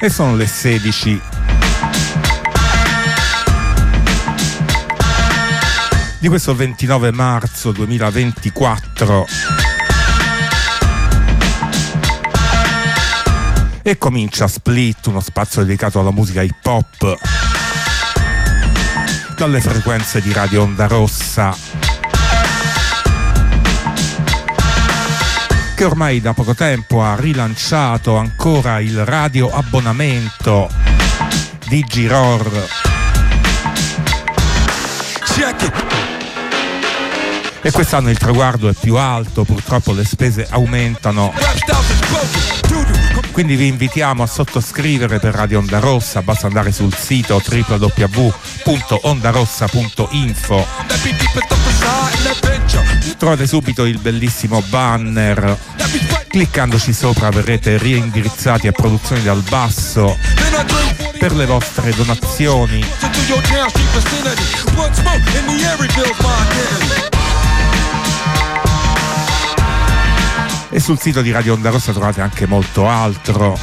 E sono le 16. Di questo 29 marzo 2024. E comincia Split, uno spazio dedicato alla musica hip hop, dalle frequenze di Radio Onda Rossa, che ormai da poco tempo ha rilanciato ancora il radio abbonamento Digiror. E quest'anno il traguardo è più alto, purtroppo le spese aumentano. Quindi vi invitiamo a sottoscrivere per Radio Onda Rossa, basta andare sul sito www.ondarossa.info. Trovate subito il bellissimo banner, cliccandoci sopra verrete reindirizzati a Produzioni dal Basso per le vostre donazioni. E sul sito di Radio Onda Rossa trovate anche molto altro.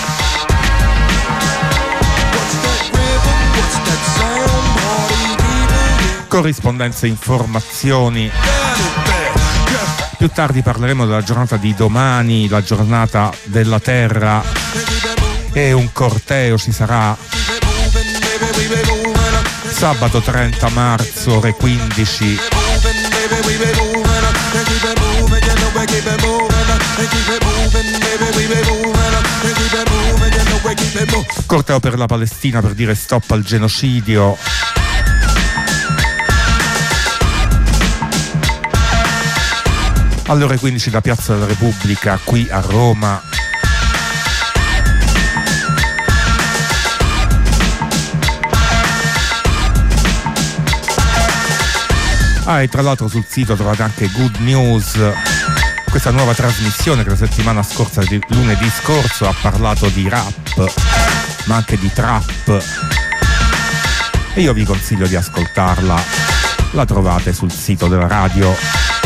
Corrispondenze, informazioni. Più tardi parleremo della giornata di domani, la giornata della Terra, e un corteo ci sarà sabato 30 marzo ore 15. Corteo per la Palestina per dire stop al genocidio. Alle ore 15 da Piazza della Repubblica qui a Roma. E tra l'altro sul sito trovate anche Good News, questa nuova trasmissione che la settimana scorsa, di lunedì scorso, ha parlato di rap, ma anche di trap, e io vi consiglio di ascoltarla. La trovate sul sito della radio.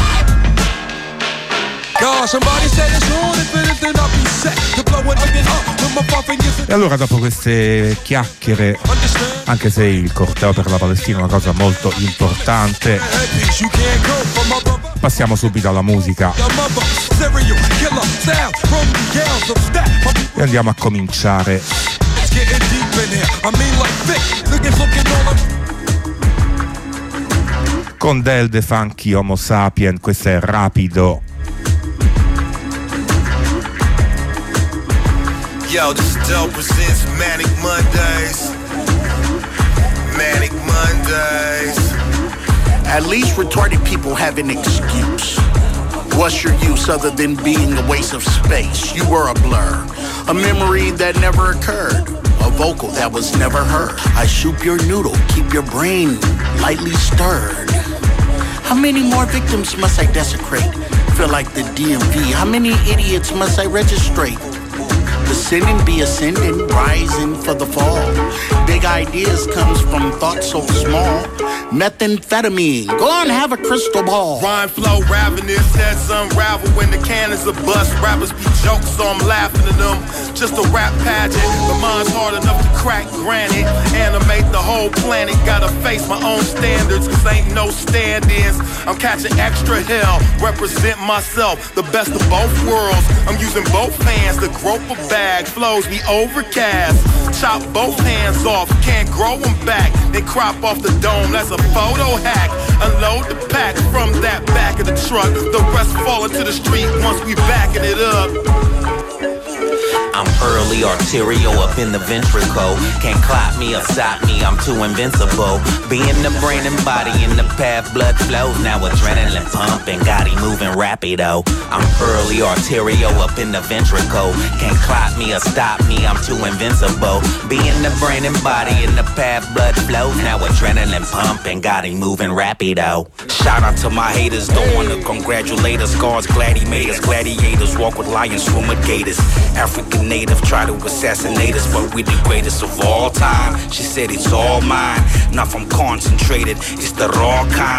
E allora, dopo queste chiacchiere, anche se il corteo per la Palestina è una cosa molto importante, passiamo subito alla musica e andiamo a cominciare con Del The Funky Homo Sapien. Questo è Rapido. Yo, this is Del presents Manic Mondays. Manic Mondays. At least retarded people have an excuse. What's your use other than being a waste of space? You were a blur, a memory that never occurred, a vocal that was never heard. I shoot your noodle, keep your brain lightly stirred. How many more victims must I desecrate? Feel like the DMV. How many idiots must I registrate? Ascending, be ascending, rising for the fall. Big ideas comes from thoughts so small. Methamphetamine, go on, have a crystal ball. Rhyme flow, ravenous, heads unravel when the cannons are bust. Rappers be jokes, so I'm laughing at them. Just a rap pageant, but mine's hard enough to crack granite. Animate the whole planet, gotta face my own standards, cause ain't no stand-ins. I'm catching extra hell, represent myself, the best of both worlds. I'm using both hands to grope a bag, flows be overcast. Chop both hands off, can't grow them back. Then crop off the dome, that's a photo hack. Unload the pack from that back of the truck. The rest fall into the street once we backing it up. I'm early arterial up in the ventricle. Can't clot me or stop me, I'm too invincible. Be in the brain and body, in the path, blood flows. Now adrenaline pumping, Gotti moving rapido. I'm early arterial up in the ventricle. Can't clot me or stop me, I'm too invincible. Be in the brain and body, in the path, blood flows. Now adrenaline pumping, Gotti moving rapido. Shout out to my haters, don't wanna congratulate us. Guards, gladiators, gladiators, walk with lions, swim with gators. African native, try to assassinate us, but we the greatest of all time. She said it's all mine, not from concentrated, it's the raw kind.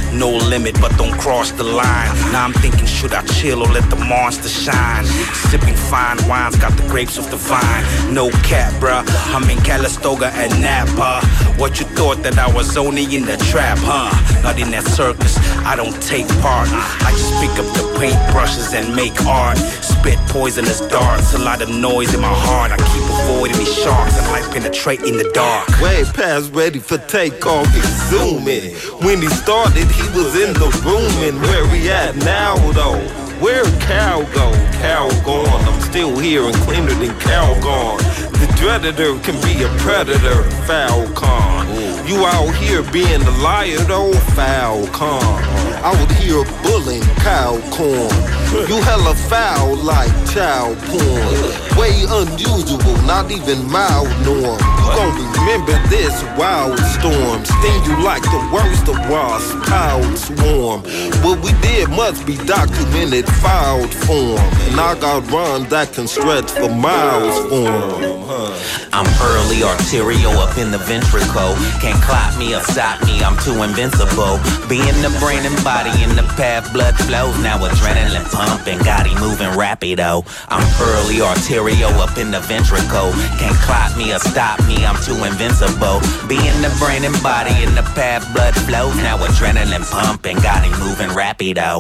No limit, but don't cross the line. Now I'm thinking, should I chill or let the monster shine? Sipping fine wines, got the grapes off the vine. No cap, bruh, I'm in Calistoga and Napa. What you thought that I was only in the trap, huh? Not in that circus, I don't take part. I just pick up the paintbrushes and make art. Spit poisonous darts, a lot of noise in my heart. I keep avoiding these sharks and light penetrate in the dark. Way past ready for takeoff, he's zooming. When he started, he was in the room. And where we at now, though? Where Cal go? Cal gone. I'm still here and cleaner than Cal gone. The dreadator can be a predator, Falcon. You out here being a liar, though, Falcon. Out here bullying cow corn. You hella foul like child porn. Way unusual, not even mild norm. You gon' remember this wild storm. Sting you like the worst of wasps, cloud swarm. What we did must be documented, filed form. And I got rhymes that can stretch for miles form. I'm early arterial up in the ventricle. Can't clot me or stop me, I'm too invincible. Be in the brain and body, in the path, blood flows. Now adrenaline pumping, got him moving rapido. I'm early arterial up in the ventricle. Can't clot me or stop me, I'm too invincible. Be in the brain and body, in the path, blood flows. Now adrenaline pumping, got him moving rapido.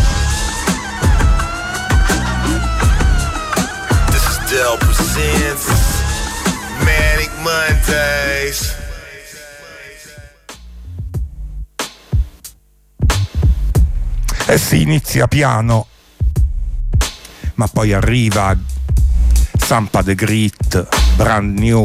This is Del presents Manic Mondays. Si inizia piano, ma poi arriva Sampa the Great, brand new.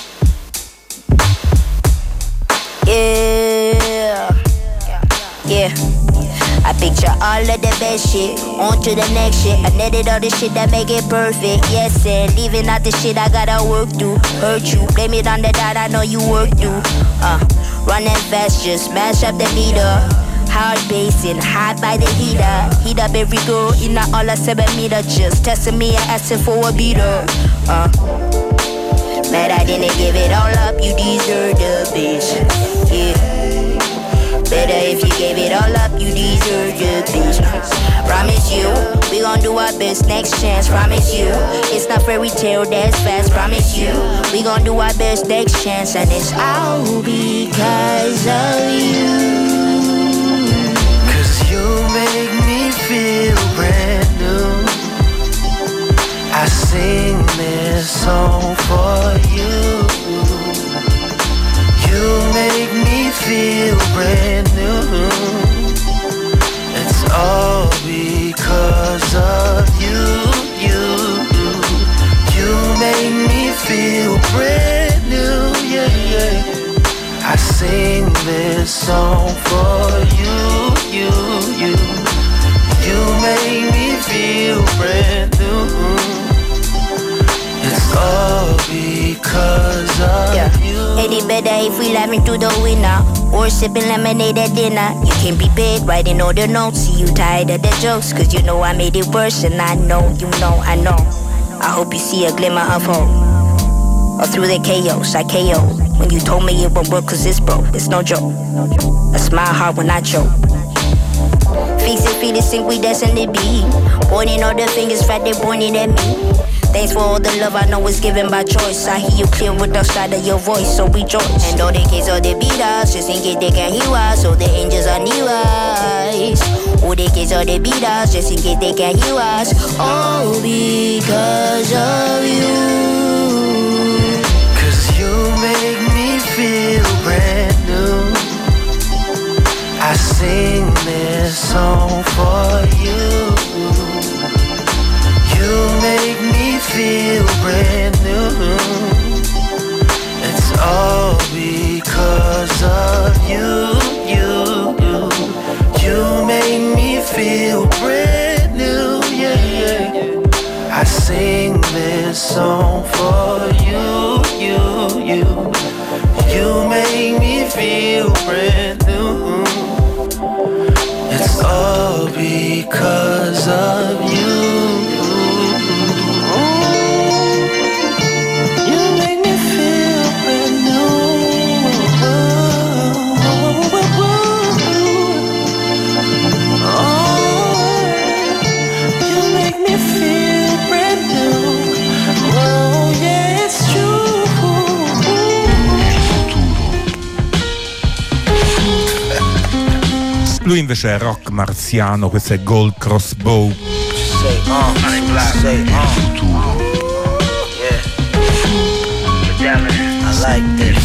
Yeah. I picture all of the best shit, on to the next shit. I netted all the shit that make it perfect. Yes, and leaving out the shit I gotta work through. Hurt you, blame it on the dot I know you work through. Running fast, just smash up the meter. Hard basing, hot by the heater. Heat up every girl in a all a 7 meter. Just testing me and asking for a beater. Mad I didn't give it all up, you deserve the bitch. Yeah. Better if you gave it all up, you deserve the bitch. Promise you, we gon' do our best, next chance. Promise you, it's not fairy tale, that's fast. Promise you, we gon' do our best, next chance. And it's all because of you. You make me feel brand new. I sing this song for you. You make me feel brand new. It's all because of you. You make me feel brand new. Yeah. I sing this song for you. You make me feel brand new. It's all because of you. Ain't it better if we laughing through the window or sipping lemonade at dinner? You can be big, writing all the notes. See you tired of the jokes, cause you know I made it worse. And I know, you know, I know. I hope you see a glimmer of hope. Or through the chaos, I KO. When you told me it won't work cause it's broke, it's no joke. I smile hard when I choke. Fix it, feel it, think we destined to be. Pointing all the fingers, fat, they pointing at me. Thanks for all the love I know is given by choice. I hear you clear with the side of your voice, so rejoice. And all the kids all they beat us, just in case they can hear us. So the angels are near us. All the kids all they beat us, just in case they can hear us. All because of you. Cause you make me feel brand new. I sing this song for you. You make me feel brand new. It's all because of you. You make me feel brand new. Yeah. I sing this song for you. You make me feel brand new. It's all because of you. You make me feel brand new. Lui invece è rock marziano, questo è Gold Crossbow. Say yeah. I like this.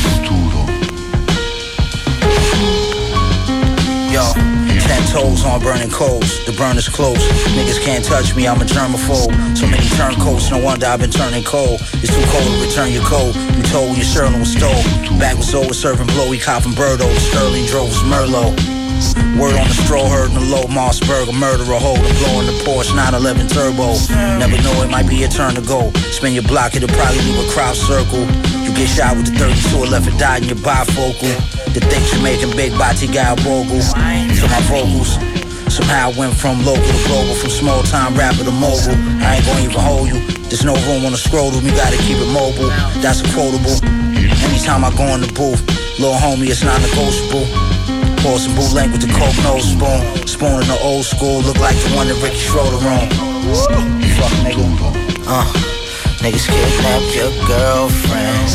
Yo, 10 toes on burning coals. The burn is close. Niggas can't touch me, I'm a germaphobe. So many turncoats, no wonder I've been turning cold. It's too cold to return your coat. You told when your Sherlin was stole. Back was over serving blow, we copping Birdo. Sterling drove was Merlot. Word on the straw, heard in the low Mossberg, a murderer holding, blowing the Porsche 911 turbo. Never know, it might be your turn to go. Spin your block, it'll probably leave a crowd circle. You get shot with the 32 or left and died in your bifocal. The things you're making big body guy bogle to my vocals. Somehow I went from local to global, from small time rapper to mogul. I ain't gonna even hold you. There's no room on the scrotum, you gotta keep it mobile. That's a quotable. Anytime I go in the booth, little homie, it's not negotiable. Pour some bootleg with the coke nose spoon. Spoon in the old school, look like the one that Ricky Schroeder on. Fuck nigga. Niggas kidnap your girlfriend.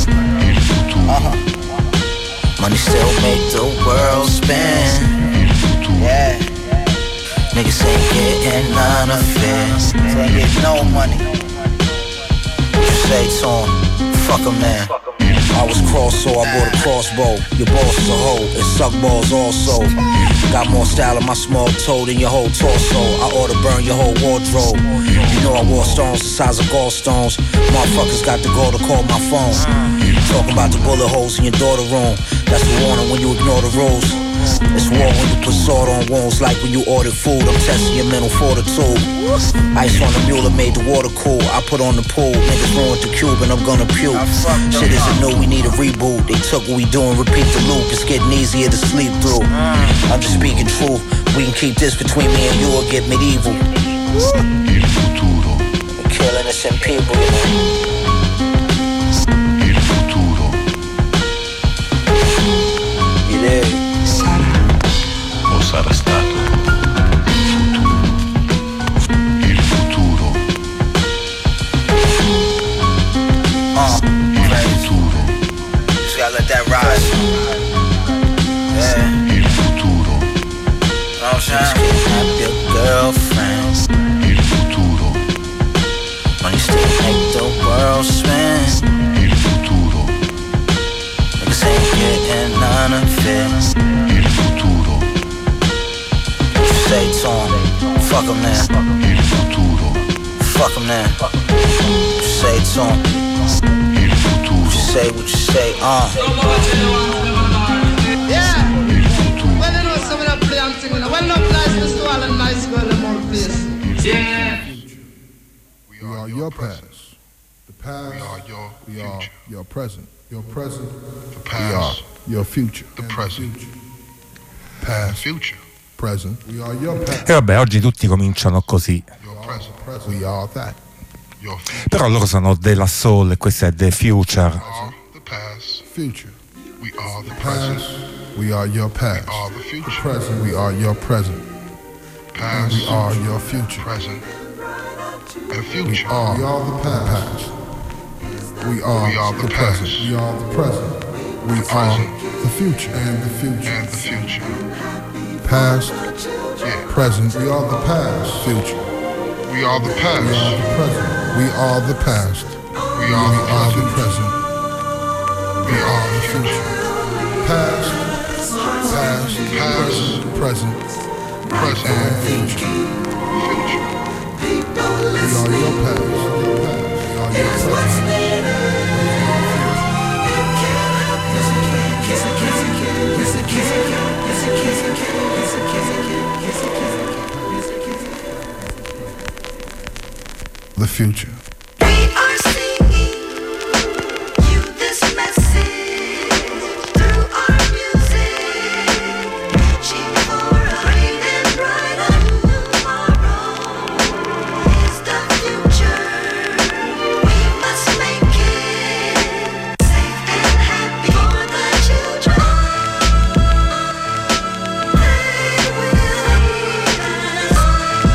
Money still make the world spin. Yeah. Niggas ain't getting none of it. Ain't getting no money. Just say to him, fuck him now. I was cross, so I bought a crossbow. Your boss is a hoe, and suck balls also. Got more style in my small toe than your whole torso. I ought to burn your whole wardrobe. You know I wore stones the size of gallstones. Motherfuckers got the gall to call my phone. Talking about the bullet holes in your daughter room. That's a warning when you ignore the rules. It's war when you put salt on wounds, like when you ordered food. I'm testing your mental fortitude. Ice on the mule made the water cool. I put on the pool, niggas ruined the cube and I'm gonna puke. Shit isn't new, we need a reboot. They took what we do and repeat the loop. It's getting easier to sleep through. I'm just speaking truth. We can keep this between me and you or get medieval. We're killing innocent people, you know. You there? O sarà stato il futuro. Il futuro. Just gotta let that rise. Yeah. Il futuro. Know what I'm saying? Kidnap your girlfriend. Il futuro. Money still make the world spin. Il futuro. Niggas ain't getting none of it. Il futuro. Say to him, fuck him now. Il futuro. Fuck him now. Just say to him. Il futuro. Just say what you say, Yeah. Well, you know some of the play and sing. Well, no nice to all and nice girl in more place. Yeah. We are your past. The past. We are your future. Your present. Your present. The past. We are your future. The present. Past. Future. Present. We are your past. E vabbè, oggi tutti cominciano così. Your present. We are that. Your future. Però loro sono della Soul e questo è The Future. The past. Future. We are the Past. present. We are your past. We are the future. The present. We are your present. Past. We are your future. Present. And We future. are the past. We are the present. We are the present. We are the future. And the future. And the future. Past. Yeah. Present. We are the past. Future. We are the We past. are the present. We are the past. We are the the present. present. We are the future. Past. Past. Past. Present. Present. And future. Future. We are your past. We are your present. The future.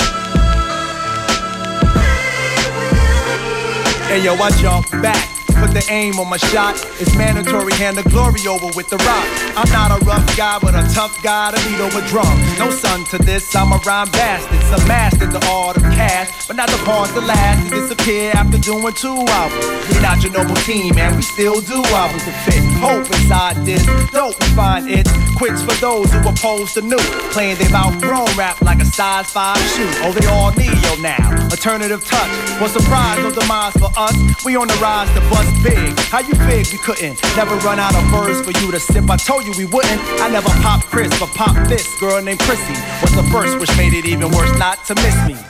Hey yo, I jump back, the aim on my shot. It's mandatory, hand the glory over with the rock. I'm not a rough guy, but a tough guy to beat over drums. No son to this, I'm a rhyme bastard. Some mastered the art of cash, but not the pause to last and disappear after doing 2 albums. We not your noble team, man, we still do albums to fit. Hope inside this, dope we find it. Quits for those who oppose the new, playing they've outgrown rap like a size 5 shoe. Oh, they all neo now, alternative touch. What surprise, no demise for us. We on the rise to bust big. How you fig we couldn't never run out of words for you to sip? I told you we wouldn't. I never popped Chris, but popped this girl named Chrissy. Was the first, which made it even worse not to miss me.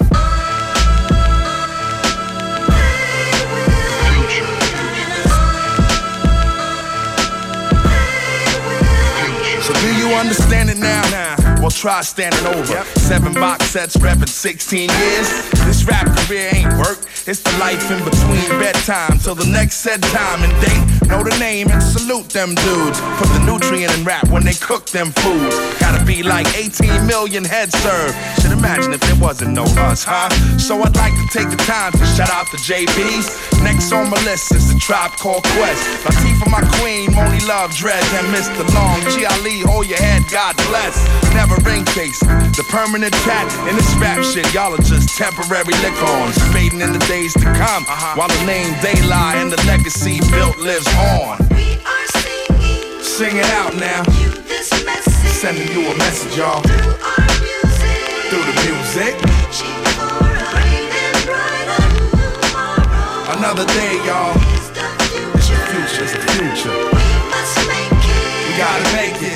So do you understand it now? Well, try standing over. 7 box sets, reppin' 16 years. This rap career ain't work. It's the life in between bedtime till the next said time and date. Know the name and salute them dudes. Put the nutrient in rap when they cook them foods. Gotta be like 18 million heads served. Should imagine if there wasn't no us, huh? So I'd like to take the time to shout out the JBs. Next on my list is the Tribe Called Quest. Latifah, my queen, Moni Love, Dread, and Mr. Long. G. Ali, hold your head, God bless. Never ring chasing, the permanent cat in this rap shit. Y'all are just temporary lick-ons, fading in the days to come. While the name Daylight and the legacy built lives on. We are singing. Sing it out now. You this message. Sending you a message, y'all. Through our music. Through the music. Reaching for a brighter, brighter tomorrow. Another day, y'all. It's the future. It's the future. It's the future. We must make it. We gotta make it.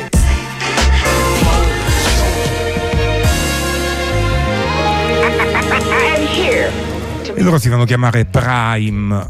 E loro si fanno chiamare Prime.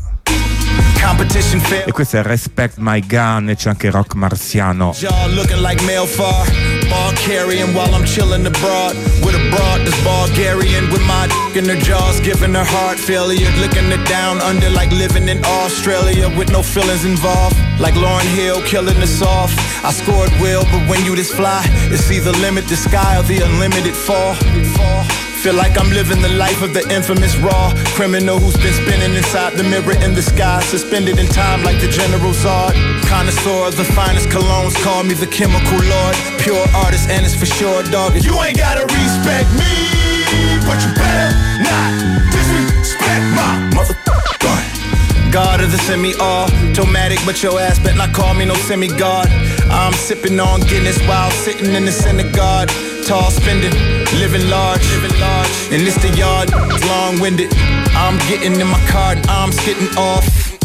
E questo è Respect My Gun, e c'è anche Rock Marciano. Y'all looking like mail far, ball carrying while I'm chilling abroad with a broad that's Bulgarian with my in her jaws, giving her heart failure, looking her down under like living in Australia with no feelings involved. Like Lauryn Hill killing us off. I scored well, but when you this fly, it's either limit the sky or the unlimited fall. Feel like I'm living the life of the infamous raw criminal who's been spinning inside the mirror in the sky, suspended in time like the General Zod. Connoisseur of the finest colognes, call me the chemical lord. Pure artist, and it's for sure, dog. You ain't gotta respect me, but you better not disrespect my motherfucker. God of the semi-automatic, but your ass bet not call me no semi-god. I'm sipping on Guinness while sitting in the synagogue. Tall spending, living large, and this the yard, long-winded. I'm getting in my car and I'm skidding off.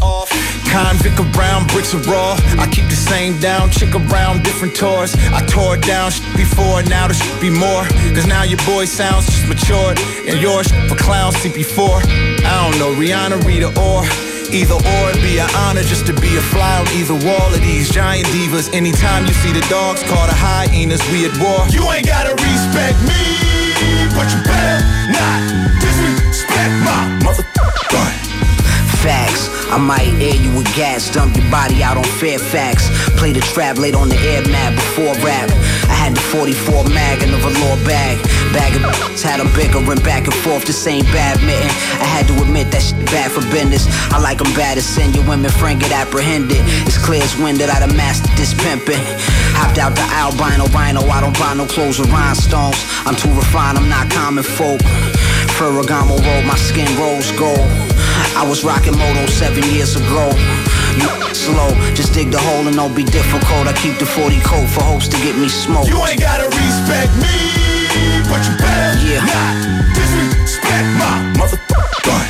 Convict of brown, bricks of raw. I keep the same down, chick around, different tours. I tore it down before, now there should be more. Cause now your boy sounds just matured, and yours for clowns CP4. I don't know, Rihanna, Rita, or either or, it'd be an honor just to be a fly on either wall of these giant divas. Anytime you see the dogs call the hyenas, we at war. You ain't gotta respect me, but you better not disrespect my motherfucker. Facts, I might air you with gas, dump your body out on Fairfax. Play the trap late on the air mat before rap. I had the 44 mag in the velour bag. Bag of had them bickering back and forth, the same badminton. I had to admit that shit bad for business. I like them bad as send your women friend get apprehended. It's clear as wind that I done mastered this pimpin'. Hopped out the albino rhino, I don't buy no clothes with rhinestones. I'm too refined, I'm not common folk. Ferragamo roll, my skin rose gold. I was rocking Moto 7 years ago. You slow, just dig the hole and don't be difficult. I keep the 40 coat for hopes to get me smoked. You ain't gotta respect me, but you better not disrespect my motherfucker.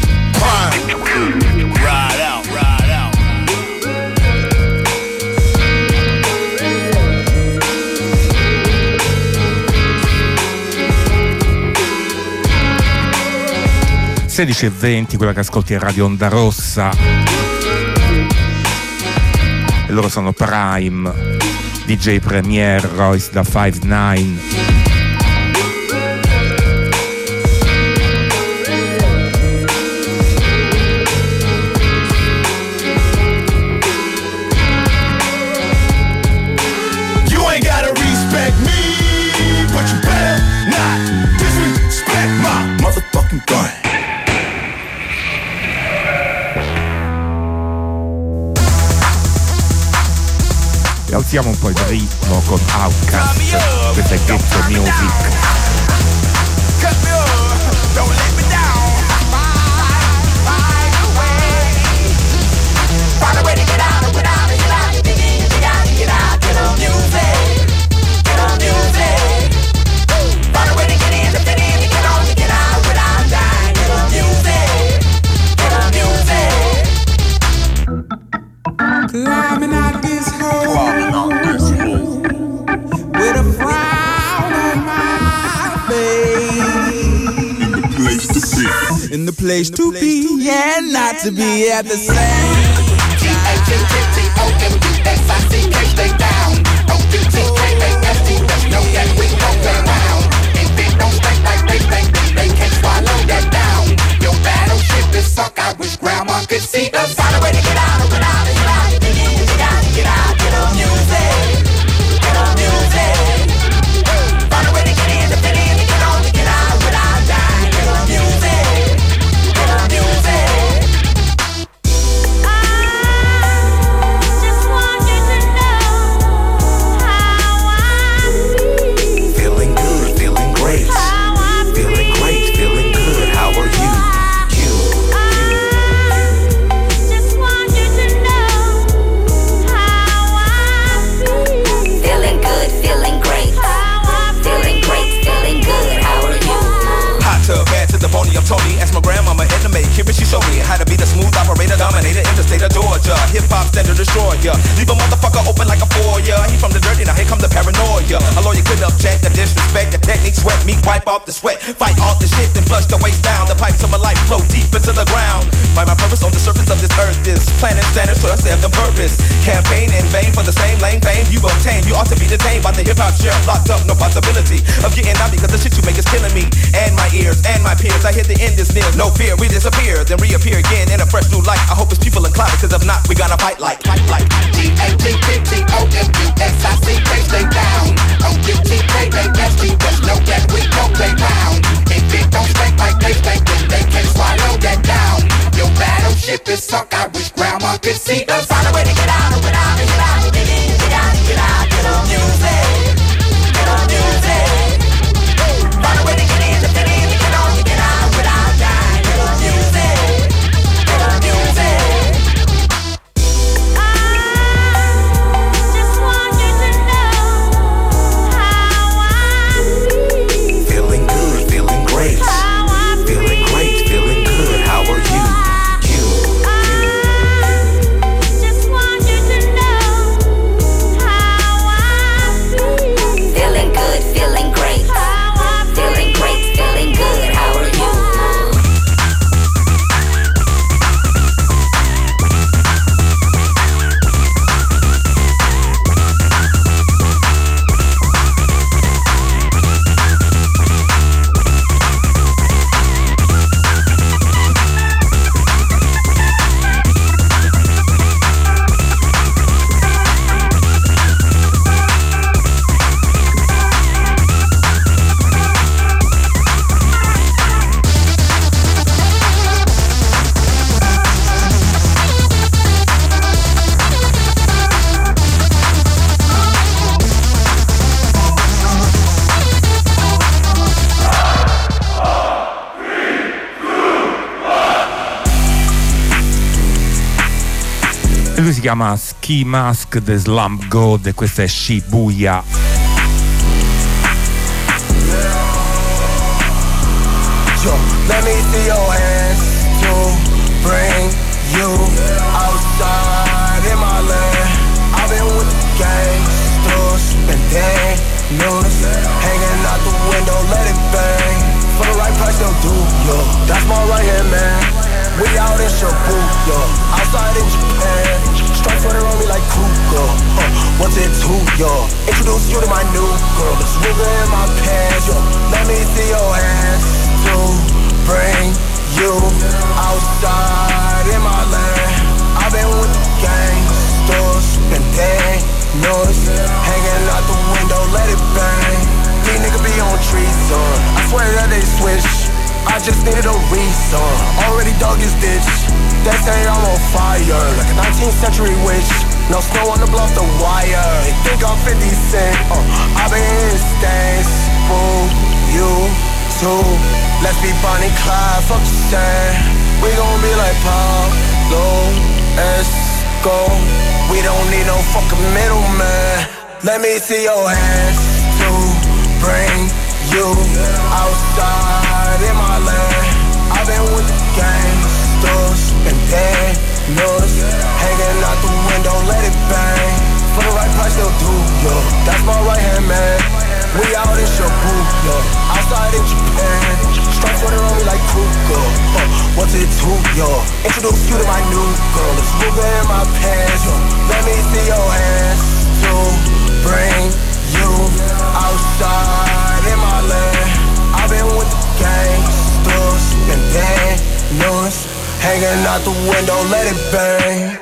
Prime, ride out, ride out. Alle 16:20, quella che ascolti è Radio Onda Rossa. E loro sono Prime, DJ Premier, Royce da 5'9". Motherfucking gun. spezziamo un po' il ritmo con Outkast, questa è Ghetto Music. Find a way to get out of without it, get out, get out, get on music, get on music. Find a way to get in, to fit in, to get on, to get out without dying, get on music, get on music. Climbing out this hole, with a frown on my face. In the place to be, and not to be at the same. G-A-T-T-T-O-M-U-S-I-C-K, stay down. O-U-T-K-A-S-T, let's know that we don't play around. If it don't stink like they think, then they can't swallow that down. Your battleship is sunk, I wish grandma could see us. Find a way to get out, get out, get out, get out, get on music, get on music. Find a way to get in, to fit in, to get on, to get out without dying. Get on music, get on music. I'm Tony, ask my grandmama anime. Here she showed me how to be the smooth operator, dominator in the state of Georgia. Hip-hop standard destroyer. Leave a motherfucker open like a foyer. He from the dirty, now here come the paranoia. A lawyer couldn't object, the disrespect, the technique, sweat me, wipe off the sweat. Fight off the shit, then flush the waist down. The pipes of my life flow deep into the ground. Find my purpose on the surface of this earth is planet standards to us, they have the purpose. Campaign in vain for the same lame fame you obtain. You ought to be detained by the hip-hop sheriff, locked up, no possibility of getting out because the shit you make is killing me. And my ears, and my peers, I hear the end is near. No fear, we disappear, then reappear again in a fresh new light. I hope it's people inclined, because if not, we gonna fight like G-A-T-T-T-O-M-U-S-I-C-K, stay down. O-U-T-K-A-S-T, just know that we don't play round. If it don't stink like they think, then they can't swallow that down. Your battleship is sunk, I wish grandma could see us. Find a way to get out, get out, get out, get out, get out, get on music, get on music. Find a way to get in, to fit in, to get on, to get out without dying. Get on music, get on music. feeling good, feeling great. Feeling great, feeling good. How are you? Feeling good, feeling great. Feeling great, feeling good. How are you? Lui si chiama Ski Mask The Slump God e questa è Shibuya. Yo, let me see your hands to bring you outside in my land. I've been with the gangsters, spending news, hanging out the window, let it bang. For the right price, they'll do, yo. That's my right hand man. We out in Shibuya, outside in Japan. Strike for the on me like Kruger. What's it to, yo? Introduce you to my new girl. It's Ruger in my pants, yo. Let me see your hands to bring you outside in my land. I've been with the gangsters, spending noise, hanging out the window, let it bang. These niggas be on trees, son. I swear that they switch. I just needed a reason. Already dug his ditch. They say I'm on fire, like a 19th century witch. No snow on the bluff, the wire. They think I'm 50 Cent. I've been in stains. Boom, you too. Let's be Bonnie Clyde, fuck the sand. We gon' be like Pablo Escobar. We don't need no fucking middleman. Let me see your hands to bring you outside in my land. I've been with the gangsters and bangers, hanging out the window, let it bang. For the right price, they'll do ya. That's my right hand man. We out in Shibuya, outside in Japan. Stripes running on me like Kruger. What's it to ya? Introduce you to my new girl. It's Ruger in my pants. Let me see your hands to bring you outside in my land. I've been with the gangsters and bangers, hanging out the window, let it bang.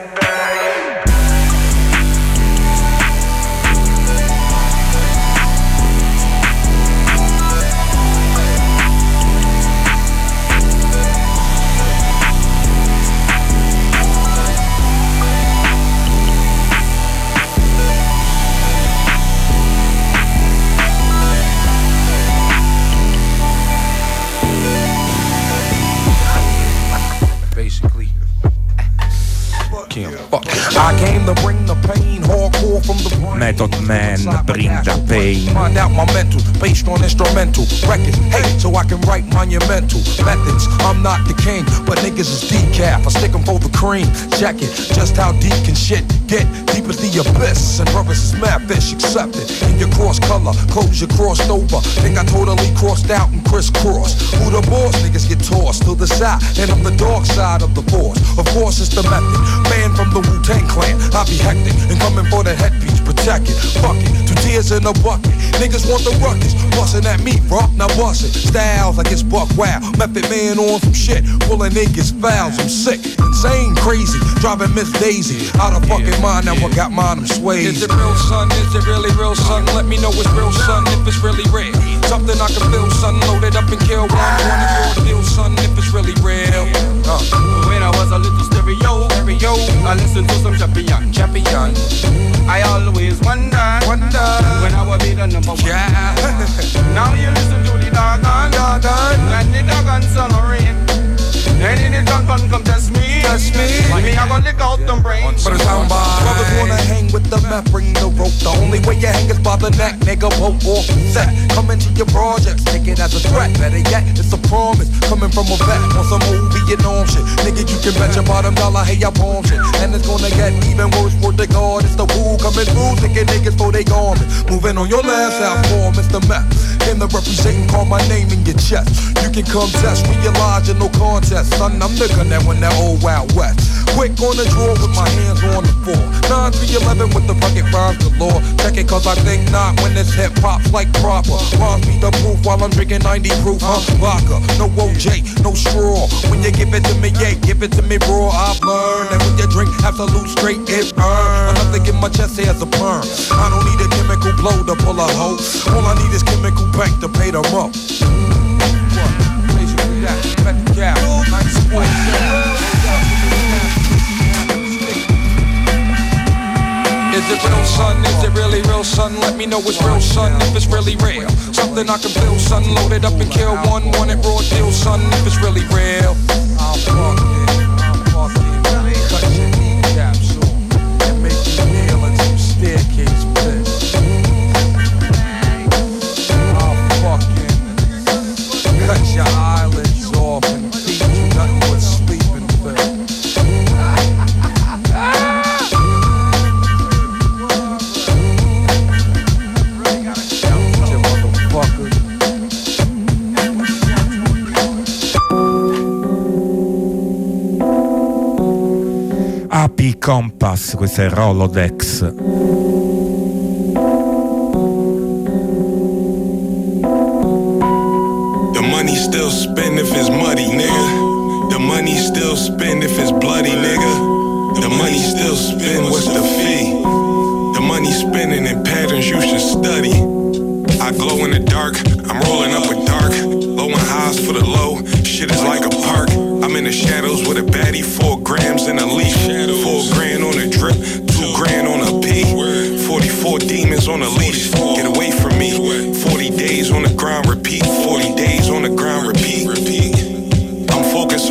I came to bring the pain, hardcore from the brain. Method Man, Bring the Pain. Find out my mental, based on instrumental records. Hey, so I can write monumental methods. I'm not the king, but niggas is decaf. I stick 'em for the cream. Check it, just how deep can shit get? Deep as the abyss, and brothers is mad fish accepted. In your cross color, clothes you crossed over. Think I totally crossed out and crisscrossed. Who the boss? Niggas get tossed to the side, and I'm the dark side of the force. Of course it's the method, man from the Wu-Tang Clan. I be hectic and coming for the headpiece, protect it. Fuck it, 2 tears in a bucket. Niggas want the ruckus, bustin' at me, bro. Now bust it. Styles like it's buck wild. Method man on some shit, pulling niggas fouls. I'm sick, insane, crazy, driving Miss Daisy out of fucking mind. Now I got mine, I'm swayed. Is it real, son? Is it really real, son? Let me know it's real, son. If it's really real, something I can feel, son. Loaded up and kill one. Want it raw deal, son. If it's really real. When I was a little stereo, I listened to some champion. I always wonder when I will be the number one. Now you listen to the doggone, and the doggone son of rain. Any nigga come test me. Me, I gonna lick out them brains. But it's how brothers wanna hang with the map, bring the rope. The only way you hang is by the neck, nigga. Vote off set. Come into your projects, take it as a threat. Better yet, it's a promise. Coming from a vet on some old Vietnam shit. Nigga, you can bet your bottom dollar, hey, I bomb shit. And it's gonna get even worse for the guard. It's the woo coming through, thinking niggas for they garment. Moving on your last outform, it's the map. Came to represent and call my name in your chest. You can come test, realize you're no contest. Son, I'm the gun that went that old Wild West. Quick on the draw with my hands on the floor. 9-3-11 with the rugged rhymes galore. Check it cause I think not when this hip hop's like proper. Rhymes be the proof while I'm drinking 90 proof, huh? Vodka, no OJ, no straw. When you give it to me, yeah, give it to me raw. I've learned that when you drink absolute straight, it burns. Enough to get my chest hair as a perm. I don't need a chemical blow to pull a hoe. All I need is chemical bank to pay them up. Basically that, bet the cow, 90.7. Is it real, son? Is it really real, son? Let me know it's real, son, if it's really real. Something I can feel, son. Load it up and kill one. Want it raw deal, son, if it's really real. I'll fuck it. Cut your kneecaps off and make you kneel in some staircase pit. I'll fucking cut your eyelids off and feed you nothing but sleeping pills. AP Compass, questo è Rolodex. The money still spend if it's muddy, nigga. The money still spend if it's bloody, nigga. The money still spend, what's the fee? The money spending in patterns you should study. I glow in the dark, I'm rolling up with dark. Low and highs for the low, shit is like a park. I'm in the shadows with a baddie, 4 grams in a leaf. 4 grand on a drip, 2 grand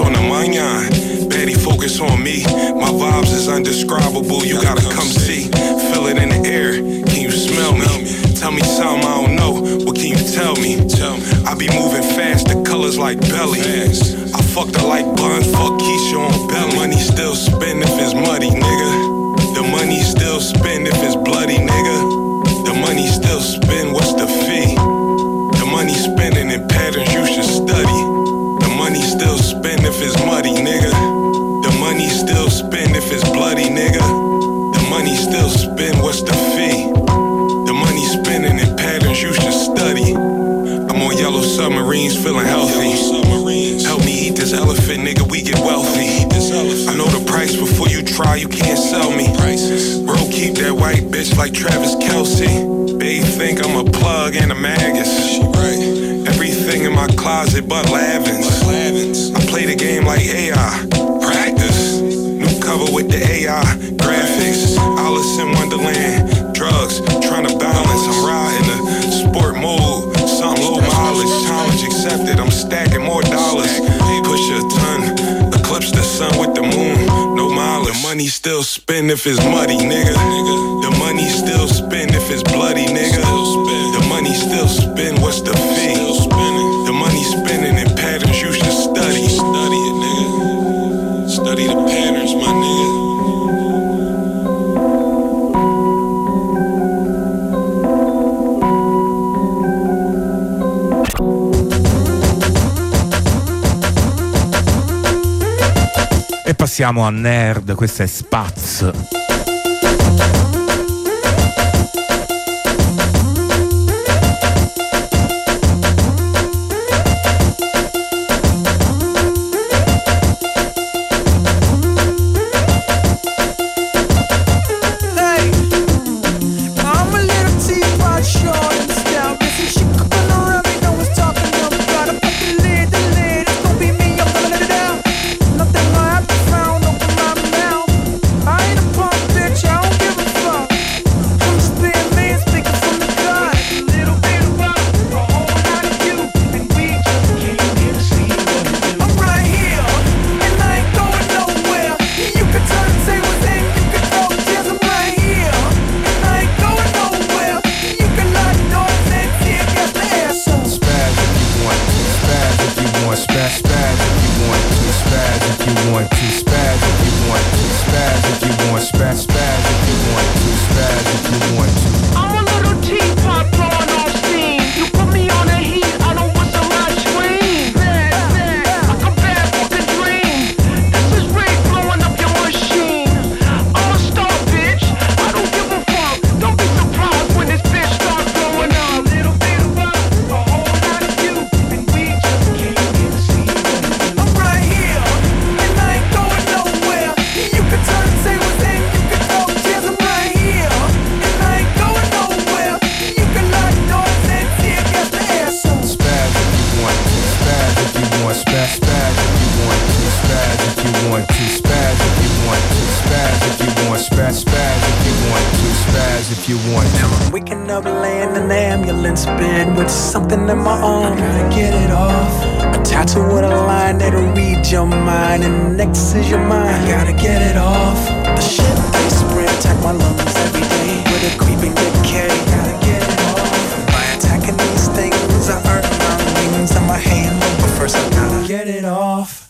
on the mañana. Betty, focus on me. My vibes is undescribable. You gotta come see. Feel it in the air. Can you smell me? Tell me something I don't know. What can you tell me? I be moving fast. The colors like belly. I fucked her like buns. Fuck Keisha on belly. Money still spin if it's muddy, nigga. The money still spin if it's bloody, nigga. The money still spin. What's the fee? The money spinning in patterns you should study. The money still spin if it's muddy, nigga. The money still spin if it's bloody, nigga. The money still spin, what's the fee? The money spinning in patterns you should study. I'm on yellow submarines feeling healthy. Help me eat this elephant, nigga, we get wealthy. I know the price before you try, you can't sell me. Bro, keep that white bitch like Travis Kelce. They think I'm a plug and a magus. Everything in my closet but Lavins. I play the game like AI. Practice. New cover with the AI. Graphics. Alice in Wonderland. Drugs. Trying to balance. I'm riding the sport mode. Something low mileage. Challenge accepted. I'm stacking more dollars. Push a ton. Eclipse the sun with the moon. No mileage. The money still spin if it's muddy, nigga. The money still spin if it's bloody, nigga. The money still spin. What's the fee? The money spinning in patterns you should study. Study it, nigga. Study the patterns, my nigga. E passiamo a Nerd, questa è Spaz. Something of my own, I gotta get it off. A tattoo with a line that'll read your mind, and next is your mind. I gotta get it off. The shit they spray attack my lungs every day with a creeping decay. Gotta get it off. By attacking these things, I earn my wings and my hand. But first I gotta get it off.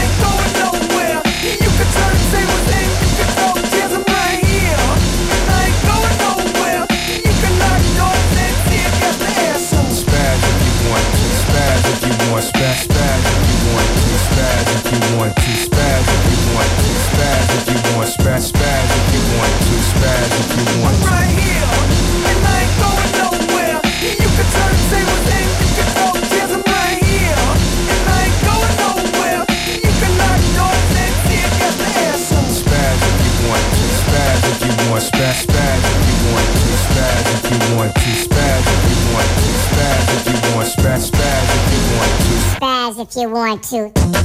Say what's in, you can throw tears, I'm right here. want to. Spaz if you want to. Spaz if you want. Spaz if you want to. Spaz if you want to.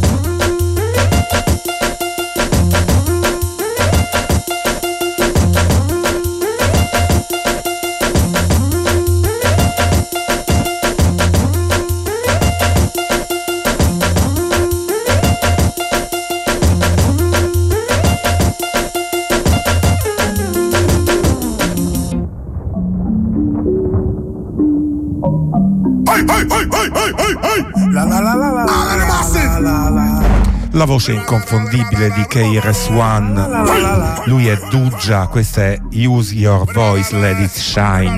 La voce inconfondibile di KRS-One, lui è Duja, questa è Use Your Voice, Let It Shine.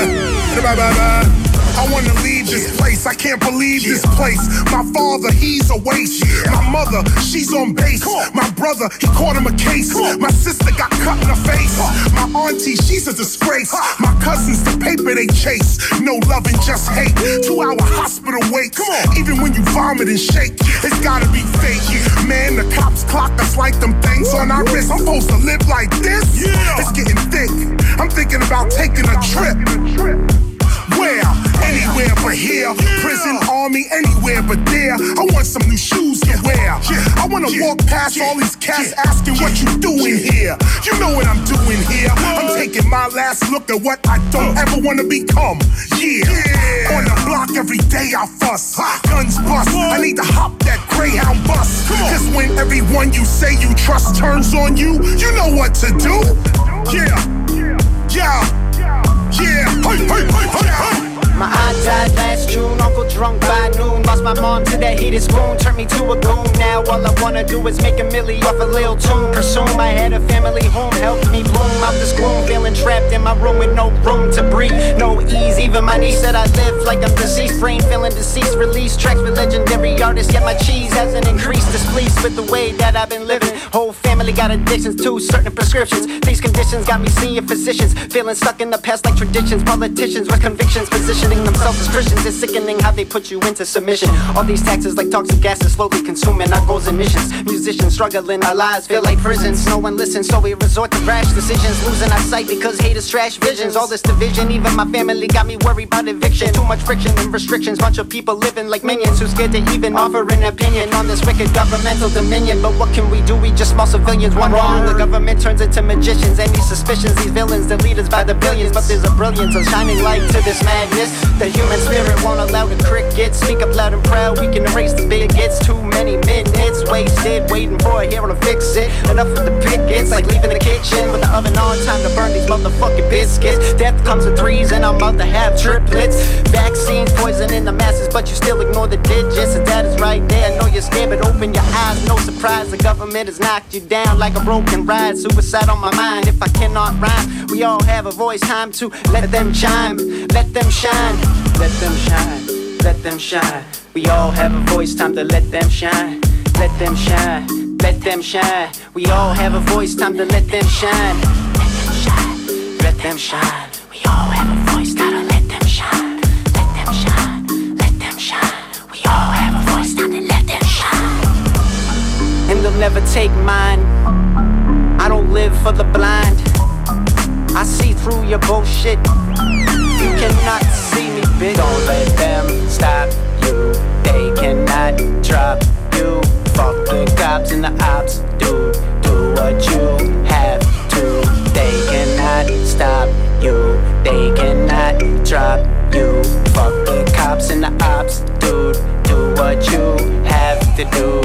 I wanna leave this place, I can't believe this place. My father, he's a waste. My mother, she's on base. My brother, he caught him a case. My sister got cut in the face. My auntie, she's a disgrace. My cousins, the paper they chase. No love and just hate. 2-hour hospital wait. Even when you vomit and shake, it's gotta be fake. Man, the cops clock us like them things on our wrist. I'm supposed to live like this? It's getting thick. I'm thinking about taking a trip. Where? Anywhere but here. Prison, army, anywhere but there. I want some new shoes to wear. I wanna walk past all these cats asking what you doing here. You know what I'm doing here. I'm taking my last look at what I don't ever wanna become. On the block every day I fuss. Guns bust. I need to hop that Greyhound bus. Cause when everyone you say you trust turns on you, you know what to do. My aunt died last June, uncle drunk by noon. Lost my mom to that heated spoon, turned me to a goon. Now all I wanna do is make a milli off a lil tune. Presume I had a family home, helped me bloom out this gloom. Feeling trapped in my room with no room to breathe, no ease. Even my niece said I live like I'm deceased. Brain feeling deceased, release tracks with legendary artists. Yet my cheese hasn't increased, displeased with the way that I've been living. Whole family got addictions to certain prescriptions. These conditions got me seeing physicians, feeling stuck in the past like traditions. Politicians with convictions, positioning themselves as Christians. It's sickening how they put you into submission. All these taxes like toxic gases slowly consuming our goals and missions. Musicians struggling, our lives feel like prisons. No one listens, so we resort to rash decisions. Losing our sight because haters trash visions. All this division, even my family got me worried about eviction. Too much friction and restrictions, bunch of people living like minions, who scared to even offer an opinion on this wicked governmental dominion. But what can we do? We just small civilians. One wrong, the government turns into magicians. Any suspicions, these villains, the leaders by the billions. But there's a brilliance of shining light to this madness. The human spirit won't allow the crickets. Speak up loud and proud, we can erase the bigots. Too many minutes wasted, waiting for a hero to fix it. Enough of the pickets, like leaving the kitchen with the oven on. Time to burn these motherfucking biscuits. Death comes in threes and I'm about to have triplets. Vaccines poisoning the masses, but you still ignore the digits. And that is right there, I know you're scared, but open your eyes. No surprise, the government has knocked you down like a broken ride. Suicide on my mind, if I cannot rhyme. We all have a voice, time to let them chime. Let them shine, let them shine, let them shine. We all have a voice, time to let them shine. Let them shine, let them shine. We all have a voice, time to let them shine. Let them shine, let them shine. We all have a voice, time to let them shine. Let them shine, let them shine. We all have a voice, time to let them shine. And they'll never take mine. I don't live for the blind. I see through your bullshit. You cannot see me, bitch. Don't let them stop you. They cannot drop you. Fuck the cops and the ops, dude. Do what you have to. They cannot stop you. They cannot drop you. Fuck the cops and the ops, dude. Do what you have to do.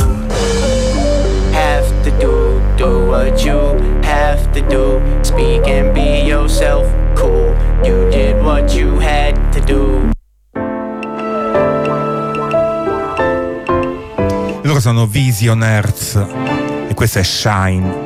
Have to do. Do what you have to do. Speak and be yourself. Cool. You did what you had to do. Loro sono Visionaires e questa è Shine.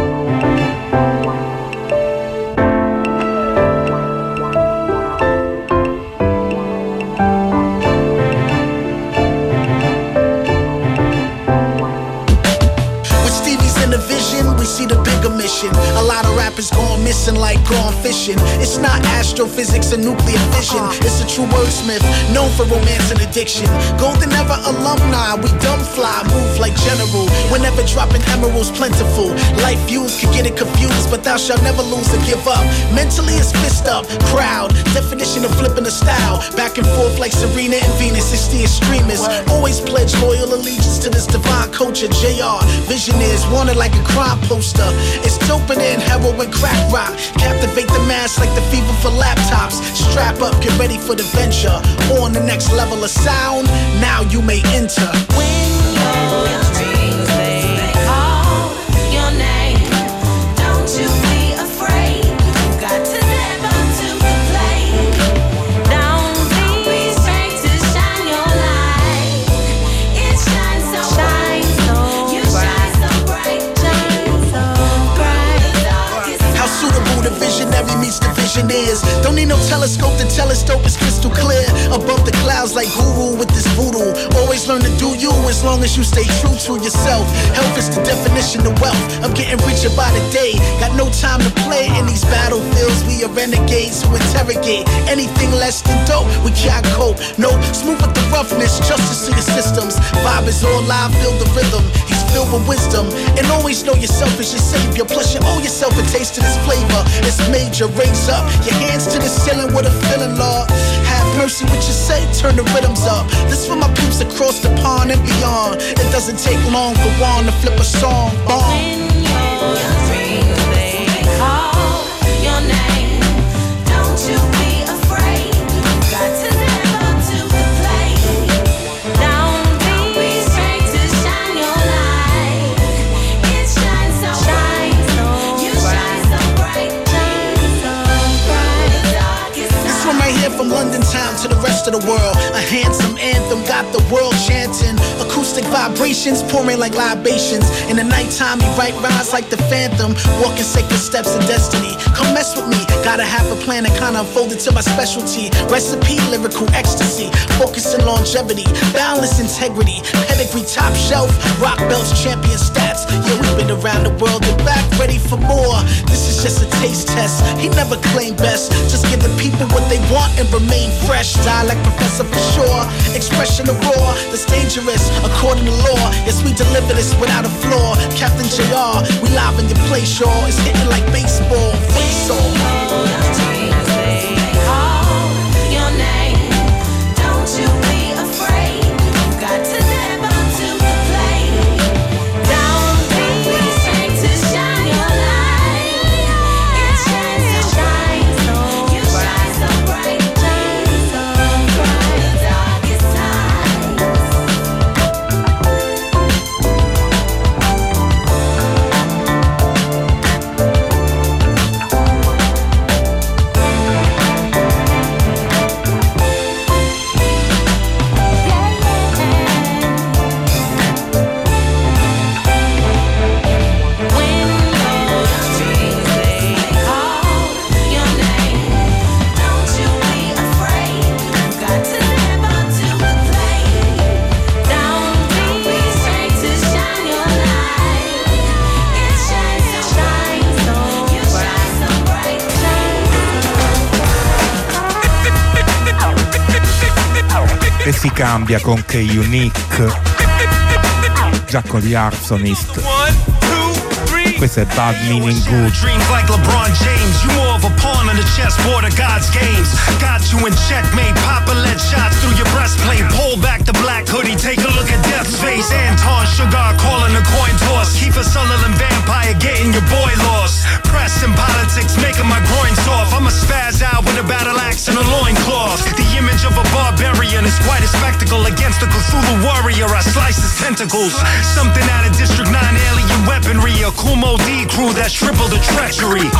A lot of rappers going missing like gone fishing. It's not astrophysics or nuclear fission. It's a true wordsmith, known for romance and addiction. Golden Ever alumni, we dumb fly, move like general. Whenever dropping emeralds plentiful. Life views could get it confused, but thou shalt never lose or give up. Mentally it's next up, crowd. Definition of flipping the style. Back and forth like Serena and Venus. It's the extremists. Always pledge loyal allegiance to this divine culture. JR, visionaries wanted like a crime poster. It's doper than heroin, crack rock. Captivate the mass like the fever for laptops. Strap up, get ready for the venture. On the next level of sound, now you may enter. When your dreams they call your name, don't you be afraid. You got to step up to the plate. Don't be afraid to shine your light. It shines so bright. You shine so bright. How suitable the visionary meets the visionaries. Don't need no telescope, the telescope is crystal clear. Above the clouds like guru with this voodoo. Always learn to do you as long as you stay true to yourself. Health is the definition of wealth. I'm getting richer by the day. Got no time to play in these battlefields. We are renegades who interrogate anything less than dope. We can't cope. No, smooth with the roughness, justice to your systems. Vibe is all live, feel the rhythm. He's filled with wisdom. And always know yourself is your savior. Plus you owe yourself a taste of this flavor. It's major, raise up your hands to the ceiling with a feeling, Lord. Have mercy what you say, turn the rhythms up. This for my peeps across the pond and beyond. It doesn't take long for one to flip a song. When your dreams they call your name, don't you be afraid. You got to step up to the plate. Don't be afraid to shine your light. It shines so bright. You shine so bright. This one right here from London town to the rest of the world. A handsome anthem got the world chanting. Acoustic vibrations pouring like libations. In the nighttime, he write rhymes like the Phantom. Walking sacred steps of destiny. Come mess with me. Gotta have a plan and kinda unfold it to my specialty. Recipe, lyrical ecstasy. Focusing longevity. Boundless integrity. Pedigree top shelf. Rock belts, champion stats. Yeah, we've been around the world and back, ready for more. This is just a taste test. He never claimed best. Just give the people what they want and remain fresh. Die like Professor for sure. Expression of raw, that's dangerous according to law. Yes, we deliver this without a flaw. Captain JR, we live in your place, y'all. It's hitting like baseball. Face off. Your name, don't you be afraid. You got to step up to the plate. Don't be afraid to shine your light. It shines so bright. You shine so bright. The darkest times. E si cambia con K-Unique, già con gli Arsonist. Questo è Bad Meaning Good. Dreams like LeBron James, you more of a pawn on the chessboard of God's games. Got you in checkmate, Papa let shots through your breastplate. Pull back the black hoodie, take a look at death's face. Anton Sugar calling a coin toss. Kiefer Sutherland vampire getting your boy lost. Press and politics making my groin soft. I'ma spaz out with a battle axe and a loincloth. The image of a barbarian is quite a spectacle. Against a Cthulhu warrior, I slice his tentacles. Something out of District 9 alien weaponry. A Kumo D crew that's triple the treachery.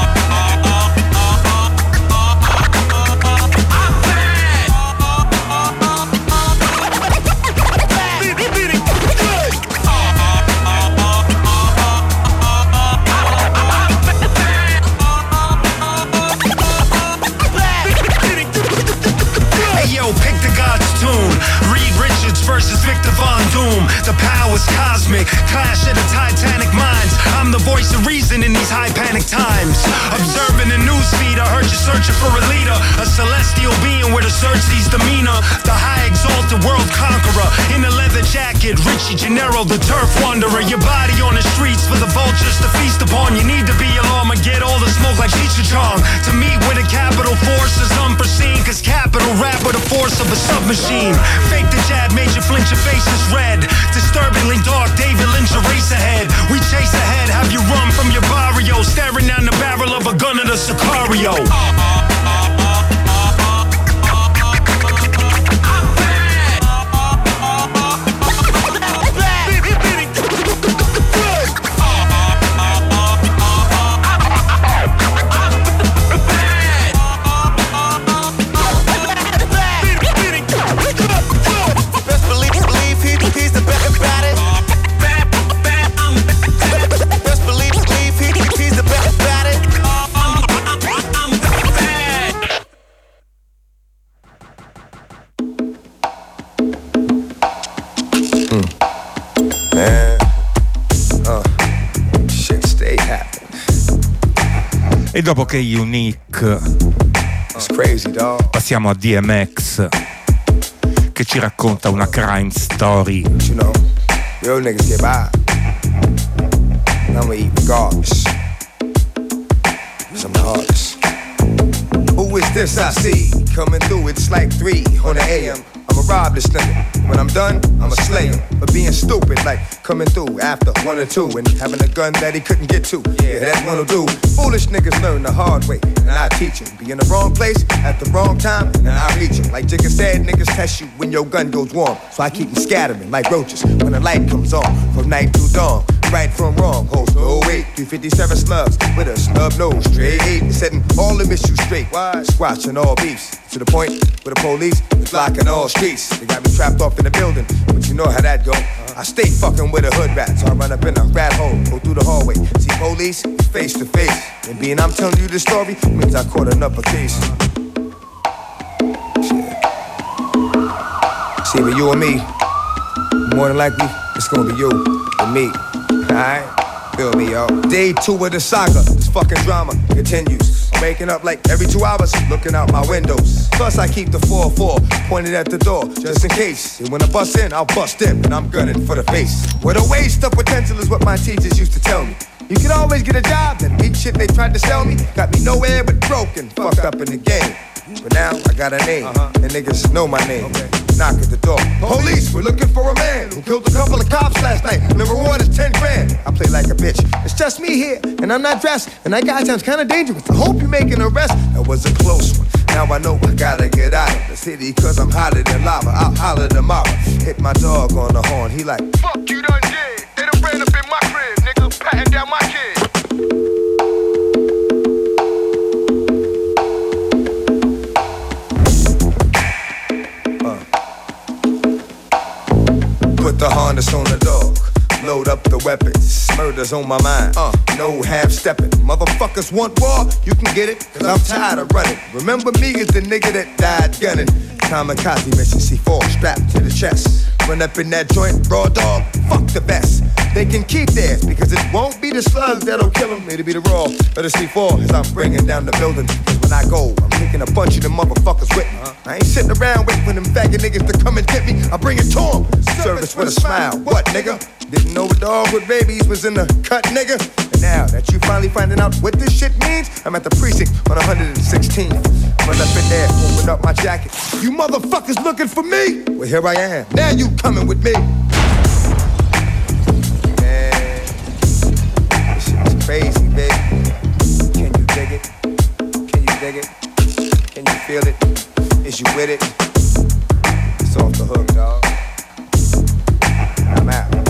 Hey yo, pick the God's tune. Reed Richards versus Victor Von Doom. The power's cosmic, clash of the Titanic minds. I'm the voice of reason in these high panic times. Observing the newsfeed, I heard you searching for a leader. A celestial being with a Cersei's demeanor. The high exalted world conqueror. In a leather jacket, Richie Gennaro, the turf wanderer. Your body on the streets for the vultures to feast upon. You need to be alarmed and get all the smoke like Cheech Chong. To meet with a machine. Fake the jab, made you flinch, your face is red. Disturbingly dark, David Lynch, a race ahead. We chase ahead, have you run from your barrio, staring down the barrel of a gun at a Sicario. E dopo che Unique passiamo a DMX che ci racconta una crime story. You know, real niggas get by. I'ma eat regardless. I'm the hardest. Who is this I see? Coming through, it's like 3 on the AM. I'ma rob this nigga. When I'm done, I'ma slay him. For being stupid, like coming through after 1 or 2 and having a gun that he couldn't get to. Yeah, that's what'll do. Foolish niggas learn the hard way, and I teach them. Be in the wrong place at the wrong time, and I reach them. Like Jigga said, niggas test you when your gun goes warm. So I keep them scattering like roaches when the light comes on. From night to dawn, right from wrong. Holds no weight, 357 slugs with a snub nose. Straight 8, setting all the issues straight. Squashing all beefs. To the point where the police is blocking all streets. They got me trapped off in the building, but you know how that go. I stay fucking with a hood rat, so I run up in a rat hole, go through the hallway, see police face to face. And being I'm telling you this story means I caught another case. Shit. See, but you and me, more than likely, it's gonna be you and me. Alright? Feel me, yo. Day 2 of the saga, this fucking drama continues. I'm waking up like every 2 hours, looking out my windows. Plus I keep the 4-4 pointed at the door, just in case. And when I bust in, I'll bust in, and I'm gunning for the face. Where the waste of potential is what my teachers used to tell me. You could always get a job, then beat shit they tried to sell me. Got me nowhere but broken, fucked up in the game. But now I got a name, and niggas know my name. Knock at the door. Police, we're looking for a man who killed a couple of cops last night, and the reward is 10 grand. I play like a bitch. It's just me here, and I'm not dressed, and that guy sounds kinda dangerous. I hope you make an arrest. That was a close one. Now I know I gotta get out of the city, cause I'm hotter than lava. I'll holler tomorrow. Hit my dog on the horn, he like, fuck you done did. They done ran up in my crib, nigga, patting down my kid. Put the harness on the dog, load up the weapons, murder's on my mind, no half-stepping. Motherfuckers want war, you can get it, cause I'm tired of running. Remember me as the nigga that died gunning. Kamikaze mission C4 strapped to the chest. Run up in that joint, raw dog, fuck the best. They can keep theirs, because it won't be the slugs that'll kill them. It'll be the raw of the C4 as I'm bringing down the building. Cause when I go, I'm taking a bunch of them motherfuckers with me. I ain't sitting around waiting for them faggot niggas to come and get me. I bring it to them. Service with a smile. What, nigga? Didn't know a dog with rabies was in the cut, nigga. And now that you finally finding out what this shit means, I'm at the precinct on 116th. Run up in there, open up my jacket. You motherfuckers looking for me? Well, here I am. Now you coming with me. Man, this shit is crazy, baby. Can you dig it? Can you dig it? Can you feel it? Is you with it? It's off the hook, dog. I'm out.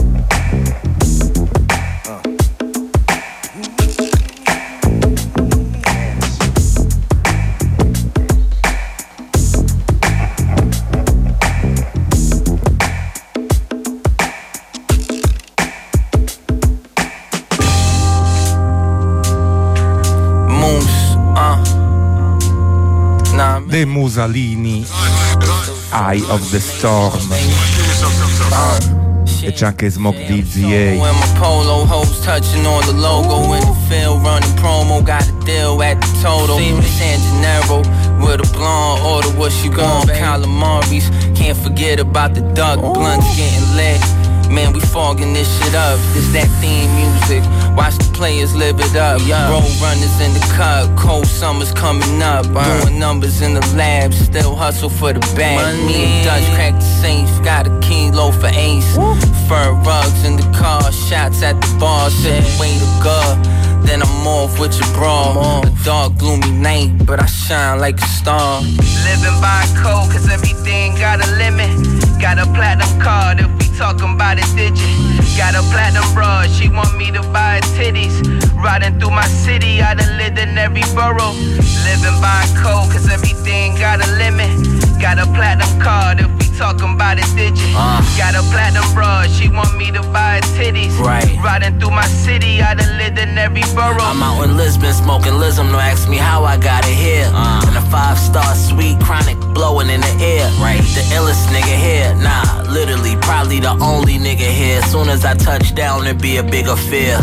De Musalini, Eye of the Storm. E c'è anche Smoke DZA. When my polo hopes touching on the logo in the field, running promo, got a deal at the total. San Gennaro with a blonde order, what you going? Calamaris, can't forget about the duck blunts getting lit. Man, we fogging this shit up. This that theme music. Watch the players live it up. Road runners in the cut. Cold summers coming up. Doing numbers in the lab. Still hustle for the bag. Me and Dutch crack the safe. Got a kilo for Ace. Fur rugs in the car. Shots at the bar. Said way to go. Then I'm off with your bra. A dark gloomy night, but I shine like a star. Living by code, cause everything got a limit. Got a platinum card if we talking about a digit. Got a platinum broad, she want me to buy her titties. Riding through my city, I done lived in every borough. Living by code, cause everything got a limit. Got a platinum card if we talking about a digit. Got a platinum broad, she want me to buy her titties. Riding through my city, I done lived in every borough. I'm out in Lisbon smoking Lism, don't ask me how I got it here. And a 5-star sweet chronic blowing in the air. The illest nigga here, nah, literally probably the only nigga here. Soon as I touch down, it be a bigger fear.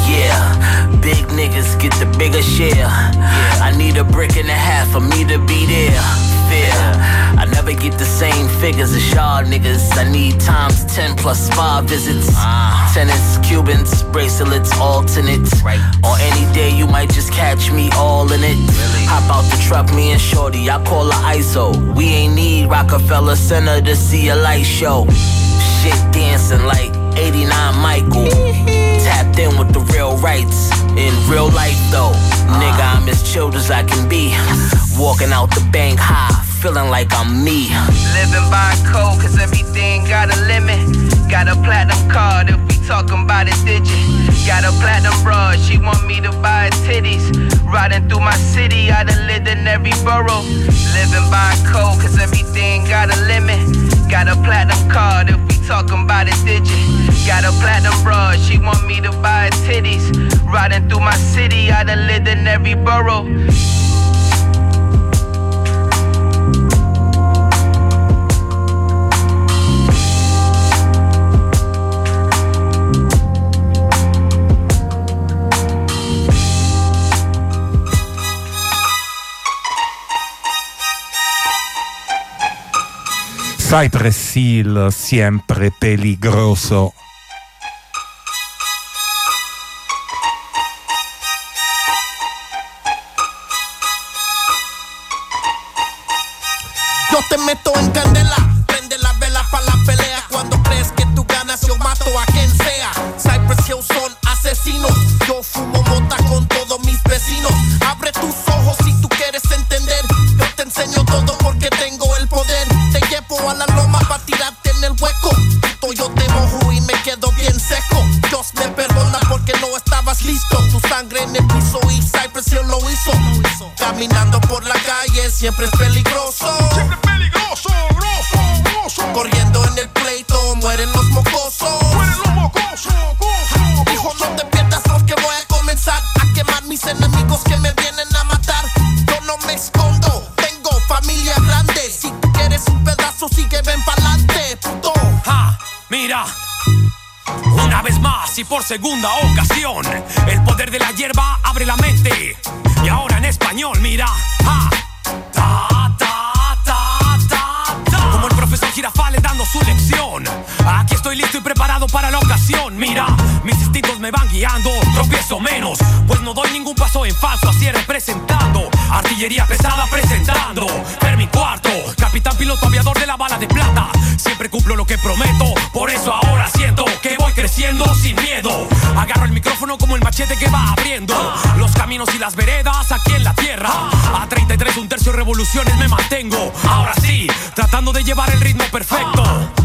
Yeah, big niggas get the bigger share. I need a brick and a half for me to be there. Fair, I never get the same figures as y'all niggas. I need times 10 plus spa visits. Tenants, Cubans, bracelets, alternates. On any day you might just catch me all in it. Hop out the truck, me and Shorty, I call her ISO. We ain't need Rockefeller Center to see a light show. Shit dancing like 89 Michael. Tapped in with the real rights. In real life though, nigga, I'm as chilled as I can be. Walking out the bank high, feeling like I'm me. Living by code, cause everything got a limit. Got a platinum card if we talking about a digit. Got a platinum broad, she want me to buy her titties. Riding through my city, I done lived in every borough. Living by code, cause everything got a limit. Got a platinum card if we talking about a digit. Got a platinum broad, she want me to buy her titties. Riding through my city, I done lived in every borough. Cypress Hill, siempre peligroso. Yo te meto en candela, prende la vela pa' la pelea. Cuando crees que tú ganas, yo mato a quien sea. Cypress Hill son asesinos. Yo fumo mota con todos mis vecinos. Abre tus ojos si tú quieres entender. Yo te enseño todo porque tengo el poder. Te llevo a la loma pa' tirarte en el hueco. Yo te mojo y me quedo bien seco. Dios me perdona porque no estabas listo. Tu sangre en el piso y Cypress Hill lo hizo. Caminando por la calle siempre es peligroso. Siempre peligroso, grosso. Corriendo en el pleito mueren los mocosos. Hijo, no te pierdas porque voy a comenzar a quemar mis enemigos que me vienen a matar. Yo no me escondo, tengo familia grande. Si tú quieres un pedazo, sigue, ven pa'lante, puto. Mira, una vez más y por segunda ocasión, el poder de la hierba abre la mente. Y ahora en español, mira, como el profesor Girafales dando su lección. Aquí estoy listo y preparado para la ocasión. Mira, mis instintos me van guiando, tropiezo menos, pues no doy ningún paso en falso, así representando. Artillería pesada presentando. Fermi Cuarto, capitán piloto aviador de la bala de plata. Siempre cumplo lo que prometo, por eso ahora siento que voy creciendo sin miedo. Agarro el micrófono como el machete que va abriendo los caminos y las veredas aquí en la tierra. A 33 1/3 revoluciones me mantengo. Ahora sí, tratando de llevar el ritmo perfecto.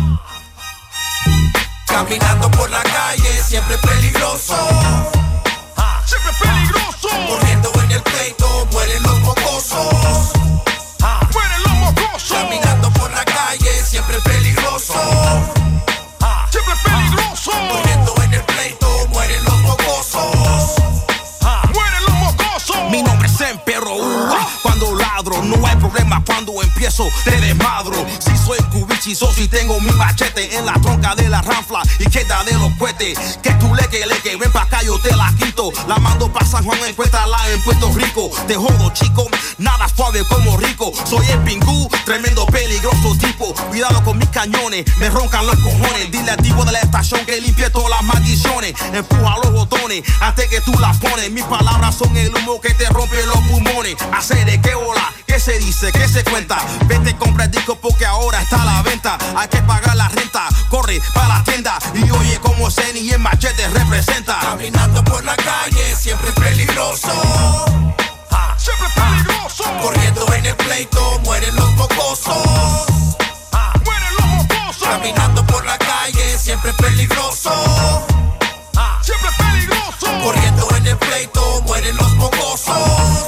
Caminando por la calle siempre peligroso. Siempre peligroso. Corriendo en el pleito mueren los mocosos. Mueren los mocosos. Caminando por la calle siempre peligroso. Siempre peligroso. Corriendo en el pleito mueren los mocosos. Mueren los mocosos. Mi nombre es Emperor. Cuando ladro no hay problema. Cuando empiezo eso te desmadro. Si soy cubichizo, si tengo mi machete en la tronca de la ranfla y queda de los cohetes. Que tu leque, ven pa' acá, yo te la quito. La mando pa' San Juan, encuéntrala en Puerto Rico. Te jodo, chico, nada suave como rico. Soy el pingú, tremendo peligroso tipo. Cuidado con mis cañones, me roncan los cojones. Dile al tipo de la estación que limpie todas las maldiciones. Empuja los botones antes que tú las pones. Mis palabras son el humo que te rompe los pulmones. Hacer de qué hola, qué se dice, qué se cuenta. Vete, compra el disco porque ahora está a la venta. Hay que pagar la renta, corre para la tienda. Y oye como Zeni y el machete representa. Caminando por la calle siempre es peligroso. Siempre es peligroso. Corriendo en el pleito mueren los mocosos. Mueren los mocosos. Caminando por la calle siempre es peligroso. Siempre es peligroso. Corriendo en el pleito mueren los mocosos.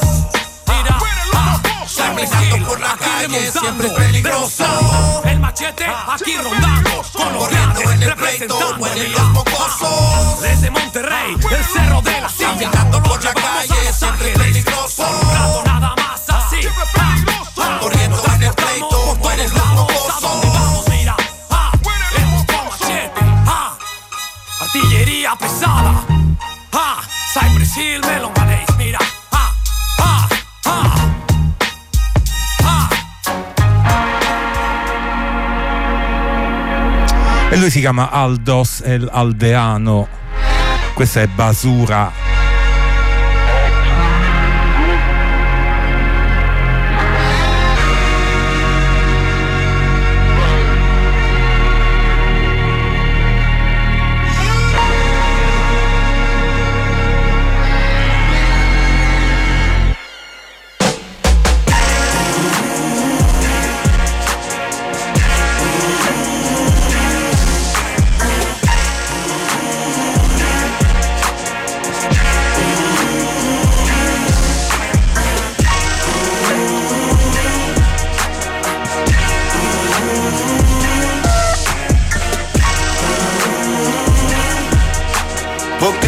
Caminando por la calle siempre es peligroso. El machete aquí rondando. Corriendo en el pleito mueren los mocosos. Desde Monterrey, el cerro de la silla. Caminando por la calle siempre es peligroso. Nada más así. Corriendo en el pleito mueren los mocosos. Mira, el machete, artillería pesada. Cypress Hill, Melon Malays, mira. E lui si chiama Aldos El Aldeano. Questa è Basura. Porque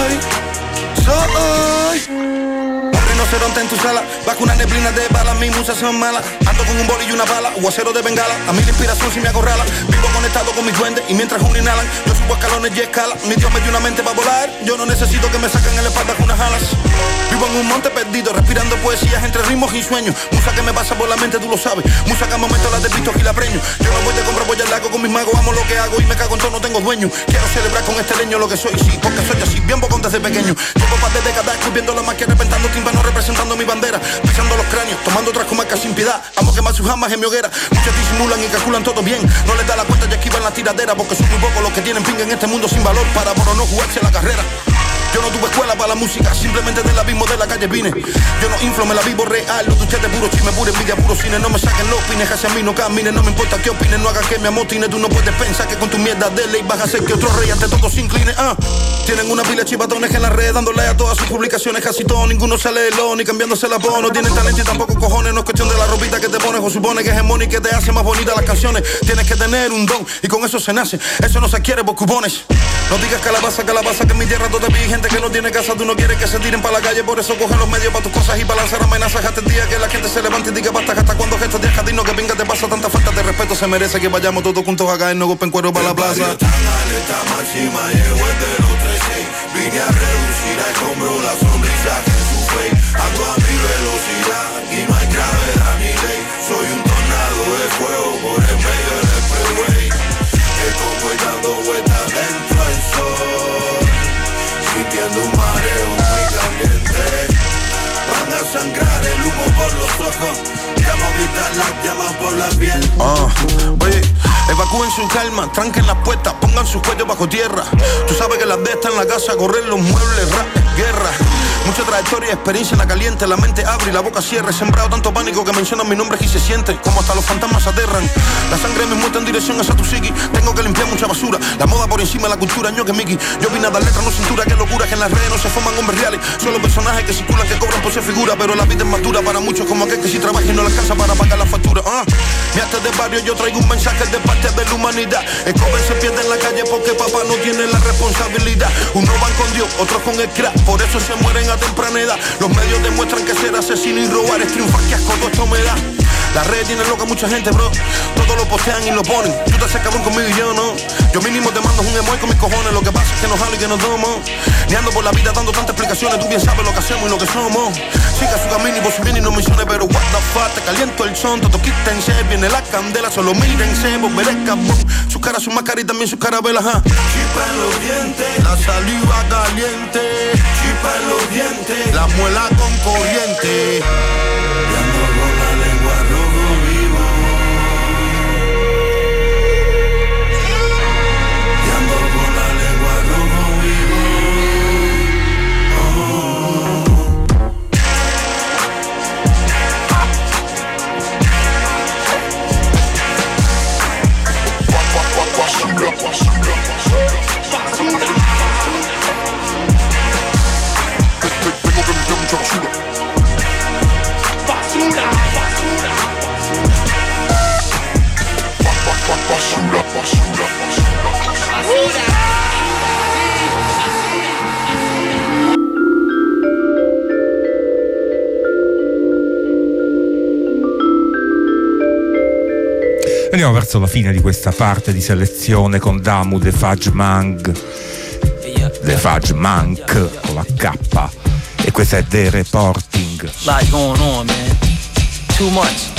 soy un rinoceronte en tu sala, bajo una neblina de balas, mis musas son malas. Ando con un boli y una bala, aguacero de bengala. A mí la inspiración si me acorrala. Vivo conectado con mis duendes y mientras uno inhalan, yo subo escalones y escala. Mi Dios me dio una mente para volar. Yo no necesito que me saquen en la espalda con unas alas. Vivo en un monte perdido, respirando poesías entre ritmos y sueños. Musa que me pasa por la mente, tú lo sabes. Musa que a momentos las desvisto y la preño. Yo no voy de compra, voy al lago con mis magos. Amo lo que hago y me cago en todo, no tengo dueño. Quiero celebrar con este leño lo que soy, sí, porque soy así, bien bocón desde pequeño. Llevo par de décadas escupiendo la magia, reventando tímpanos, representando mi bandera. Pisando los cráneos, tomando otras comarcas sin piedad. Amo quemar sus almas en mi hoguera. Muchos disimulan y calculan todo bien. No les da la cuenta y esquivan la tiradera. Porque son muy pocos los que tienen pinga en este mundo sin valor para por no jugarse la carrera. Yo no tuve escuela para la música, simplemente del abismo de la calle vine. Yo no inflo, me la vivo real. Los duches de puro chisme, pura envidia, puro cine. No me saquen los pines, hacia mí no caminen. No me importa qué opinen, no hagas que me amotine. Tú no puedes pensar que con tu mierda de ley vas a hacer que otro rey ante todo se incline. Tienen una pila de chivatones en la red, dándole a todas sus publicaciones. Casi todo, ninguno sale de lo, ni cambiándose la voz. No tienen talento y tampoco cojones. No es cuestión de la ropita que te pones o supone que es hegemónica y que te hace más bonita las canciones. Tienes que tener un don y con eso se nace. Eso no se adquiere por cupones. No digas calabaza, calabaza, que en mi tierra todavía hay gente que no tiene casa. Tú no quieres que se tiren para la calle, por eso cogen los medios para tus cosas y para lanzar amenazas. Hasta el día que la gente se levante y diga basta. Hasta cuando gestos de jardín, que pinga te pasa. Tanta falta de respeto se merece que vayamos todos juntos a caernos golpe en cuero para la plaza. Alerta máxima, llego desde los 13. Vine a reducir al hombro la sonrisa que sufre. Ando a mi velocidad y no hay gravedad ni ley. Soy un tornado de fuego por el medio del expressway. Estoy dando vueltas dentro del sol, sintiendo un mareo muy caliente. Van a sangrar el humo por los ojos, llamo a gritar las llamas por la piel. Oye, evacúen su calma, tranquen las puertas, pongan sus cuellos bajo tierra. Tú sabes que las de están en la casa, correr los muebles, rap, guerra. Mucha trayectoria, experiencia en la caliente, la mente abre y la boca cierra. He sembrado tanto pánico que mencionan mi nombre y se siente como hasta los fantasmas aterran. La sangre me muestra en dirección hacia tu psiqui. Tengo que limpiar mucha basura, la moda por encima de la cultura, ño que Mickey. Yo vine a dar letras, no cintura, qué locura que en las redes no se forman hombres reales. Solo personajes que circulan, que cobran por ser figura. Pero la vida es más dura para muchos como aquel que si trabaja y no le alcanza para pagar la factura. Mi arte de barrio, yo traigo un mensaje de parte de la humanidad. El joven se pierde en la calle porque papá no tiene la responsabilidad. Unos van con Dios, otros con el crack, por eso se mueren a temprana edad. Los medios demuestran que ser asesino y robar es triunfar, que asco todo esto me da. La red tiene loca mucha gente, bro. Todos lo postean y lo ponen. Tú te haces cabrón conmigo y yo no. Yo mínimo te mando un emoji con mis cojones. Lo que pasa es que nos jalo y que nos domo. Ni ando por la vida dando tantas explicaciones. Tú bien sabes lo que hacemos y lo que somos. Siga su camino y vos viene y no menciones. Pero what the fuck, te caliento el son. Todo quítense, viene la candela. Solo mírense, vos veré cabrón. Su cara, su máscara y también su carabela, ja. Chipa en los dientes, la saliva caliente. Chipa en los dientes, la muela con corriente. Y ando con la lengua rojo vivo. Y ando con la lengua rojo vivo. Andiamo verso la fine di questa parte di selezione con Damu The Fudge Monk, The Fudge Monk con la K, e questa è The Reporting. Lot going on, man. Too much.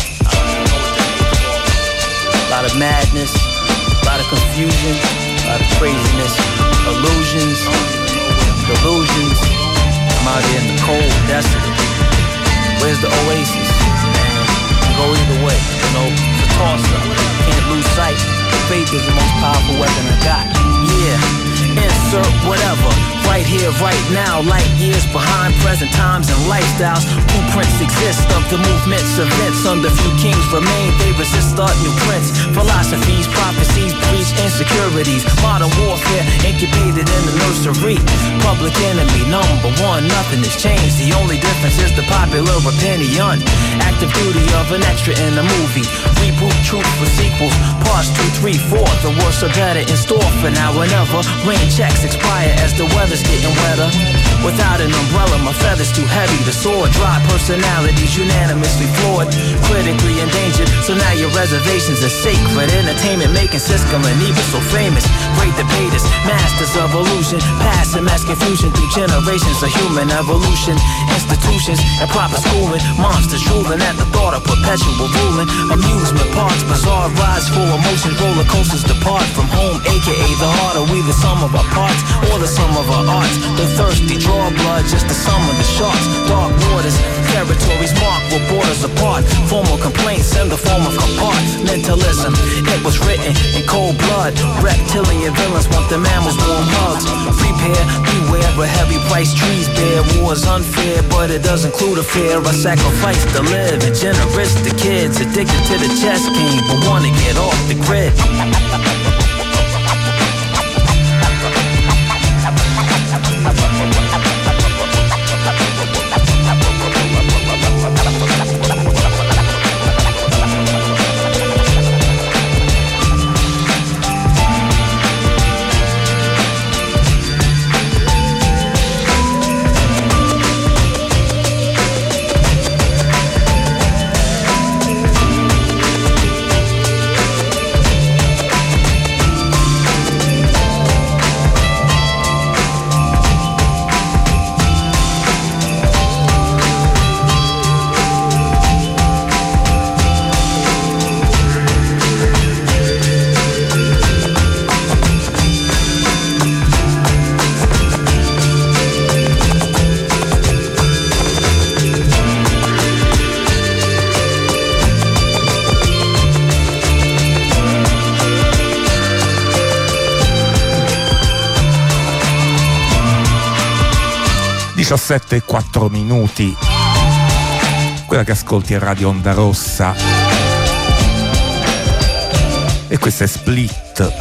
A lot of madness, a lot of confusion, a lot of craziness, illusions, delusions. I'm out here in the cold desert. Where's the oasis? Man, go either way, you know, it's a toss-up. Can't lose sight. Faith is the most powerful weapon I got. Yeah, insert whatever. Right here, right now, light years behind present times and lifestyles. Blueprints exist of the movements, events. Under few kings remain, they resist start new prints. Philosophies, prophecies, breach insecurities. Modern warfare incubated in the nursery. Public enemy number one, nothing has changed. The only difference is the popular opinion. Active duty of an extra in a movie. Reboot truth for sequels. Parts 2, 3, 4. The worst are better in store for now and ever. Rain checks expire as the weather's getting wetter. Without an umbrella, my feather's too heavy to soar. Dry personalities unanimously flawed, critically endangered. So now your reservations are sacred. Entertainment making Siskel and Ebert so famous. Great debaters, masters of illusion. Past and mass confusion through generations of human evolution. Institutions and proper schooling. Monsters drooling at the thought of perpetual ruling. Amusement parks, bizarre rides, full emotions. Roller coasters depart from home, aka the heart. Are we the sum of our parts or the sum of our arts? The thirsty draw blood, just the sum of the sharks. Dark waters, territories marked with borders apart. Formal complaints in the form of compartmentalism. It was written in cold blood. Reptilian villains want the mammals warm hugs. Prepare, beware, but heavy price trees bear. War's unfair, but it does include a fear. I sacrifice to live and generous to kids addicted to the chess game, but wanna get off the grid. 17 e 4 minuti. Quella che ascolti è Radio Onda Rossa. E questa è Split.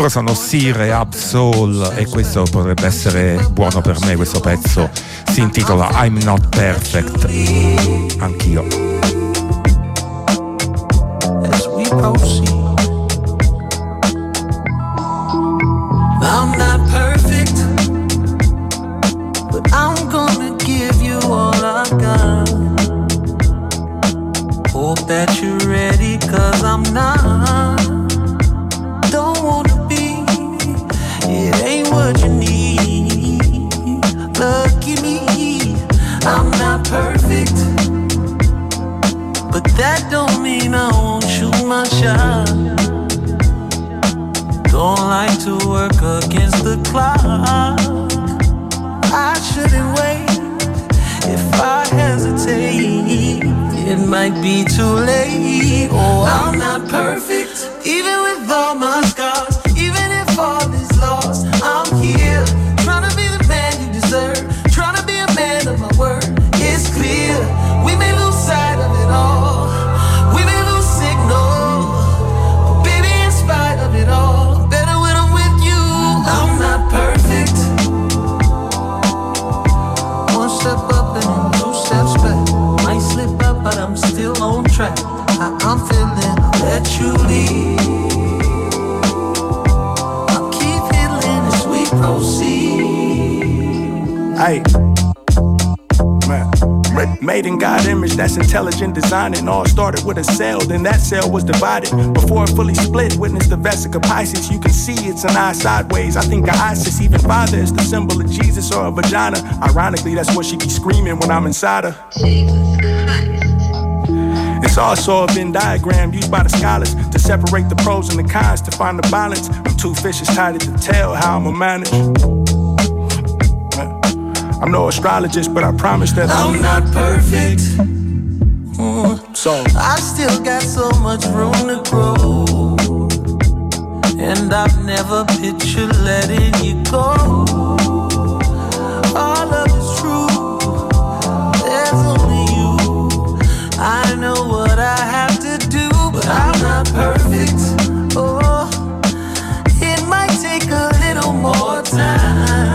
Loro sono Sir e Ab-Soul e questo potrebbe essere buono per me. Questo pezzo si intitola I'm Not Perfect. Anch'io. As we proceed, I'm not perfect, but I'm gonna give you all I got. Hope that you're ready, 'cause I'm not. Don't wanna be, it ain't what you need. Lucky me, I'm not perfect, but that don't mean I won't shoot my shot. Don't like to work against the clock. I shouldn't wait. If I hesitate, it might be too late. Oh, I'm not perfect, even with all my scars. Even if all is lost, I'm here, trying to be the man you deserve, trying to be a man of my word. It's clear, we may lose sight of it all, we may lose signal, but baby, in spite of it all, better when I'm with you. I'm not perfect. One step up and 2 steps back. Might slip up, but I'm still on track. How I'm feeling, I'll let you lead. I'll keep healing as we proceed. Hey, man. Made in God image, that's intelligent design. And all started with a cell, then that cell was divided. Before it fully split, witness the Vesica Pisces. You can see it's an eye sideways. I think of Isis, even father is the symbol of Jesus or a vagina. Ironically, that's what she be screaming when I'm inside her. It's also a Venn diagram used by the scholars to separate the pros and the cons, to find the balance. I'm too vicious, tired to tell how I'ma manage. I'm no astrologist, but I promise that I'm not perfect. So I still got so much room to grow, and I've never pictured letting you go. All of it's true, there's only you. I know what I have to do, but I'm not perfect. Oh, it might take a little more time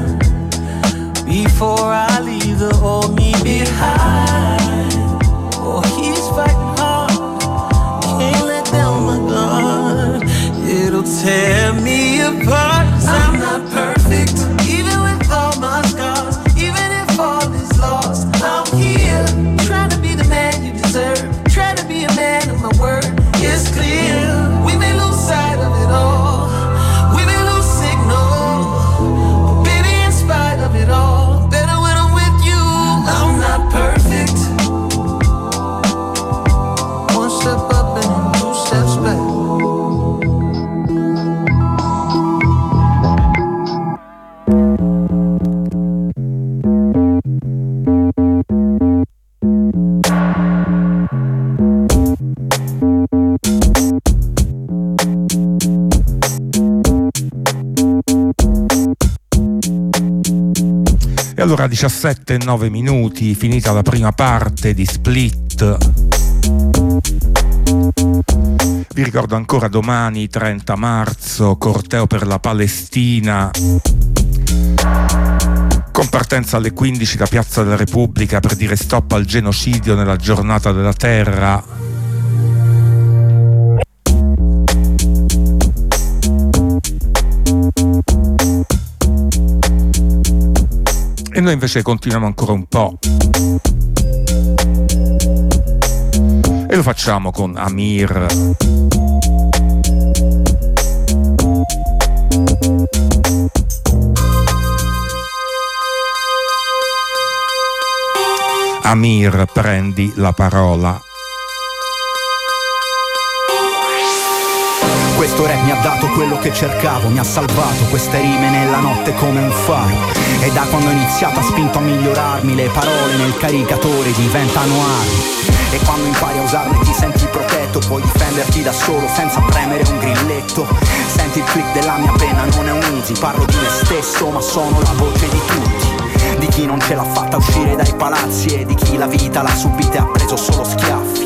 before I leave the old me behind. Oh, he's fighting hard, can't let down my guard. It'll tear me apart, 'cause I'm not perfect, even with all my scars. Even if all is lost, I'm here, trying to be the man you deserve, trying to be a man of my word. It's clear, we may lose sight of it all, we may lose signal, but baby, in spite of it all, better when I'm with you. I'm not perfect. One step up and 2 steps back. E allora 17:09 minuti, finita la prima parte di Split. Vi ricordo ancora domani 30 marzo, corteo per la Palestina, con partenza alle 15 da Piazza della Repubblica per dire stop al genocidio nella giornata della terra. E noi invece continuiamo ancora un po'. E lo facciamo con Amir. Amir, prendi la parola. Questo rap mi ha dato quello che cercavo, mi ha salvato queste rime nella notte come un faro. E da quando ho iniziato ha spinto a migliorarmi, le parole nel caricatore diventano armi. E quando impari a usarle ti senti protetto, puoi difenderti da solo senza premere un grilletto. Senti il click della mia penna, non è un Uzi, parlo di me stesso ma sono la voce di tutti. Di chi non ce l'ha fatta uscire dai palazzi e di chi la vita l'ha subita e ha preso solo schiaffi.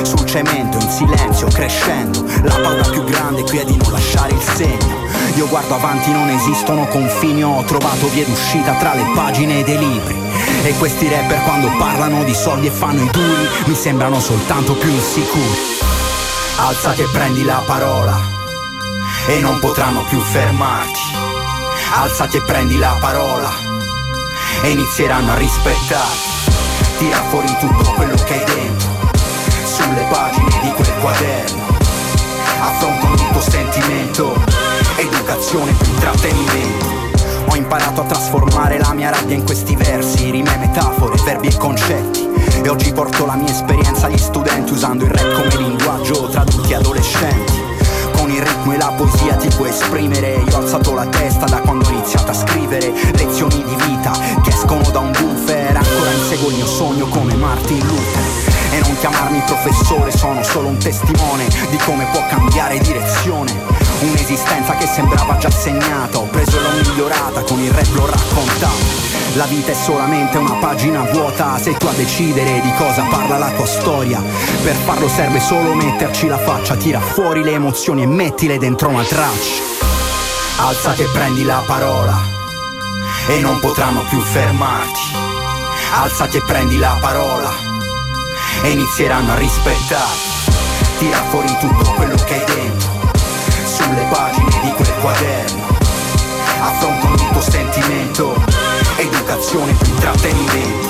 sul cemento in silenzio crescendo. La paura più grande qui è di non lasciare il segno. Io guardo avanti, non esistono confini, ho trovato vie d'uscita tra le pagine dei libri. E questi rapper quando parlano di soldi e fanno i duri mi sembrano soltanto più insicuri. Alzati e prendi la parola e non potranno più fermarti. Alzati e prendi la parola e inizieranno a rispettarti. Tira fuori tutto quello che hai dentro sulle pagine di quel quaderno. Affronta ogni tuo sentimento, educazione più intrattenimento. Ho imparato a trasformare la mia rabbia in questi versi, rime, metafore, verbi e concetti. E oggi porto la mia esperienza agli studenti usando il rap come linguaggio tra adulti e adolescenti. Con il ritmo e la poesia ti puoi esprimere. Io ho alzato la testa da quando ho iniziato a scrivere lezioni di vita che escono da un buffer. Ancora inseguo il mio sogno come Martin Luther. E non chiamarmi professore, sono solo un testimone di come può cambiare direzione. Un'esistenza che sembrava già segnata, ho preso e l'ho migliorata, con il rap l'ho raccontato. La vita è solamente una pagina vuota, sei tu a decidere di cosa parla la tua storia. Per farlo serve solo metterci la faccia, tira fuori le emozioni e mettile dentro una traccia. Alzati e prendi la parola e non potranno più fermarti. Alzati e prendi la parola e inizieranno a rispettarti. Tira fuori tutto quello che hai dentro sulle pagine di quel quaderno. Affronta ogni tuo sentimento, educazione più intrattenimento.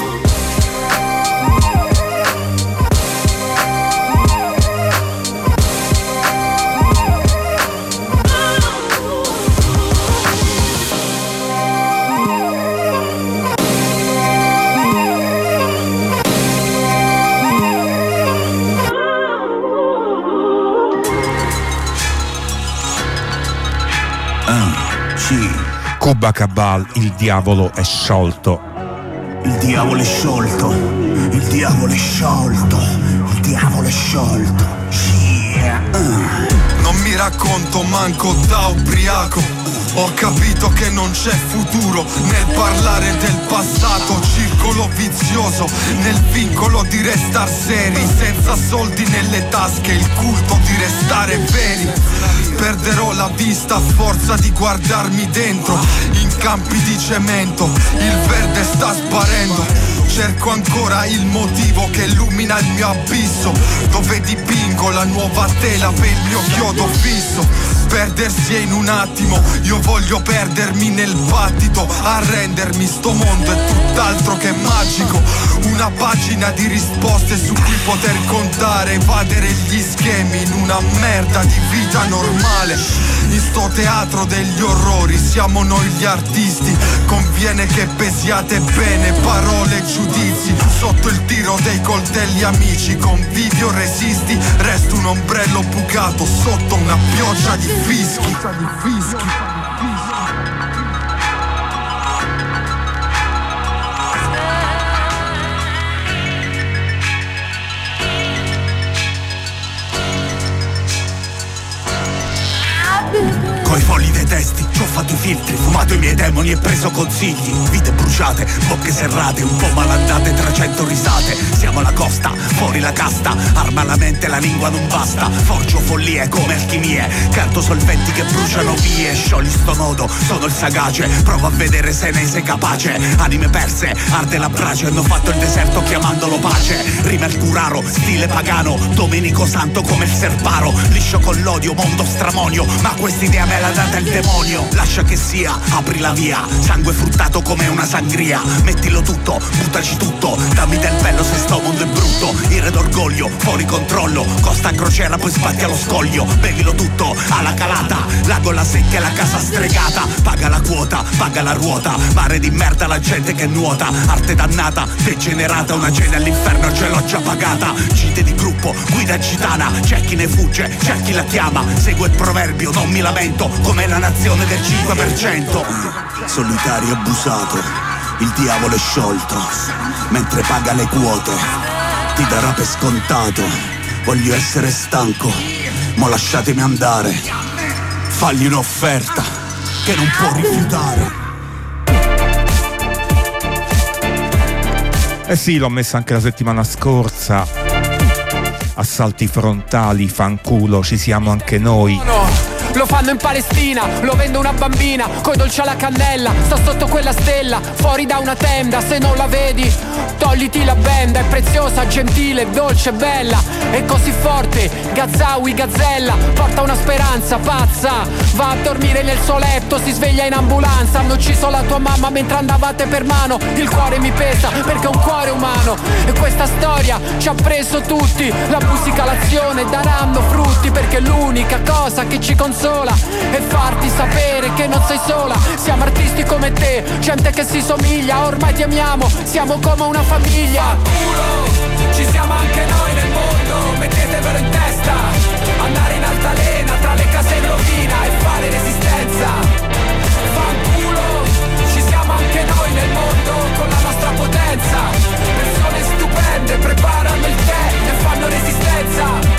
Cuba Cabal, il diavolo è sciolto. Il diavolo è sciolto, il diavolo è sciolto, il diavolo è sciolto. Yeah. Non mi racconto manco da ubriaco. Ho capito che non c'è futuro nel parlare del passato. Circolo vizioso nel vincolo di restar seri, senza soldi nelle tasche, il culto di restare veri. Perderò la vista a forza di guardarmi dentro. In campi di cemento il verde sta sparendo. Cerco ancora il motivo che illumina il mio abisso, dove dipingo la nuova tela per il mio chiodo fisso. Perdersi è in un attimo, io voglio perdermi nel battito. Arrendermi, sto mondo è tutt'altro che magico. Una pagina di risposte su cui poter contare, evadere gli schemi in una merda di vita normale. In sto teatro degli orrori siamo noi gli artisti. Conviene che pesiate bene parole e giudizi. Sotto il tiro dei coltelli amici, convivi o resisti, resto un ombrello bucato sotto una pioggia di fischi. Coi fogli dei testi ci ho fatto i filtri, fumato i miei demoni e preso consigli. Vite bruciate, bocche serrate, un po' malandate, 300 risate. Siamo alla costa, fuori la casta, arma la mente, la lingua non basta. Forgio follie come alchimie, canto solventi che bruciano vie. Sciogli sto nodo, sono il sagace, provo a vedere se ne sei capace. Anime perse, arde la brace, hanno fatto il deserto chiamandolo pace. Rima il curaro, stile pagano, domenico santo come il serparo. Liscio con l'odio, mondo stramonio, ma quest'idea me l'ha data il demonio. Lascia che sia, apri la via, sangue fruttato come una sangria. Mettilo tutto, buttaci tutto, dammi del bello se sto mondo è brutto. Ire d'orgoglio, fuori controllo, costa a crociera poi sbatti allo scoglio. Bevilo tutto, alla calata, la gola secca e la casa stregata. Paga la quota, paga la ruota, mare di merda la gente che nuota. Arte dannata, degenerata, una cena all'inferno ce l'ho già pagata. Gite di gruppo, guida gitana, c'è chi ne fugge, c'è chi la chiama. Segue il proverbio, non mi lamento, come la nazione del 5%. Solitario abusato, il diavolo è sciolto, mentre paga le quote, ti darà per scontato. Voglio essere stanco, mo lasciatemi andare. Fagli un'offerta che non può rifiutare. Eh sì, l'ho messa anche la settimana scorsa. assalti frontali, fanculo, ci siamo anche noi. Lo fanno in Palestina, lo vende una bambina, coi dolci alla cannella, sto sotto quella stella, fuori da una tenda, se non la vedi, togliti la benda, è preziosa, gentile, dolce, bella, è così forte, Gazzawi, gazzella, porta una speranza pazza, va a dormire nel suo letto, si sveglia in ambulanza, hanno ucciso la tua mamma mentre andavate per mano, il cuore mi pesa perché è un cuore umano, e questa storia ci ha preso tutti, la musica, l'azione daranno frutti, perché l'unica cosa che ci consola e farti sapere che non sei sola. Siamo artisti come te, gente che si somiglia, ormai ti amiamo, siamo come una famiglia. Ci siamo anche noi nel mondo, mettetevelo in testa, andare in altalena tra le case in rovina e fare resistenza. Fanculo, ci siamo anche noi nel mondo con la nostra potenza, persone stupende preparano il tè e fanno resistenza.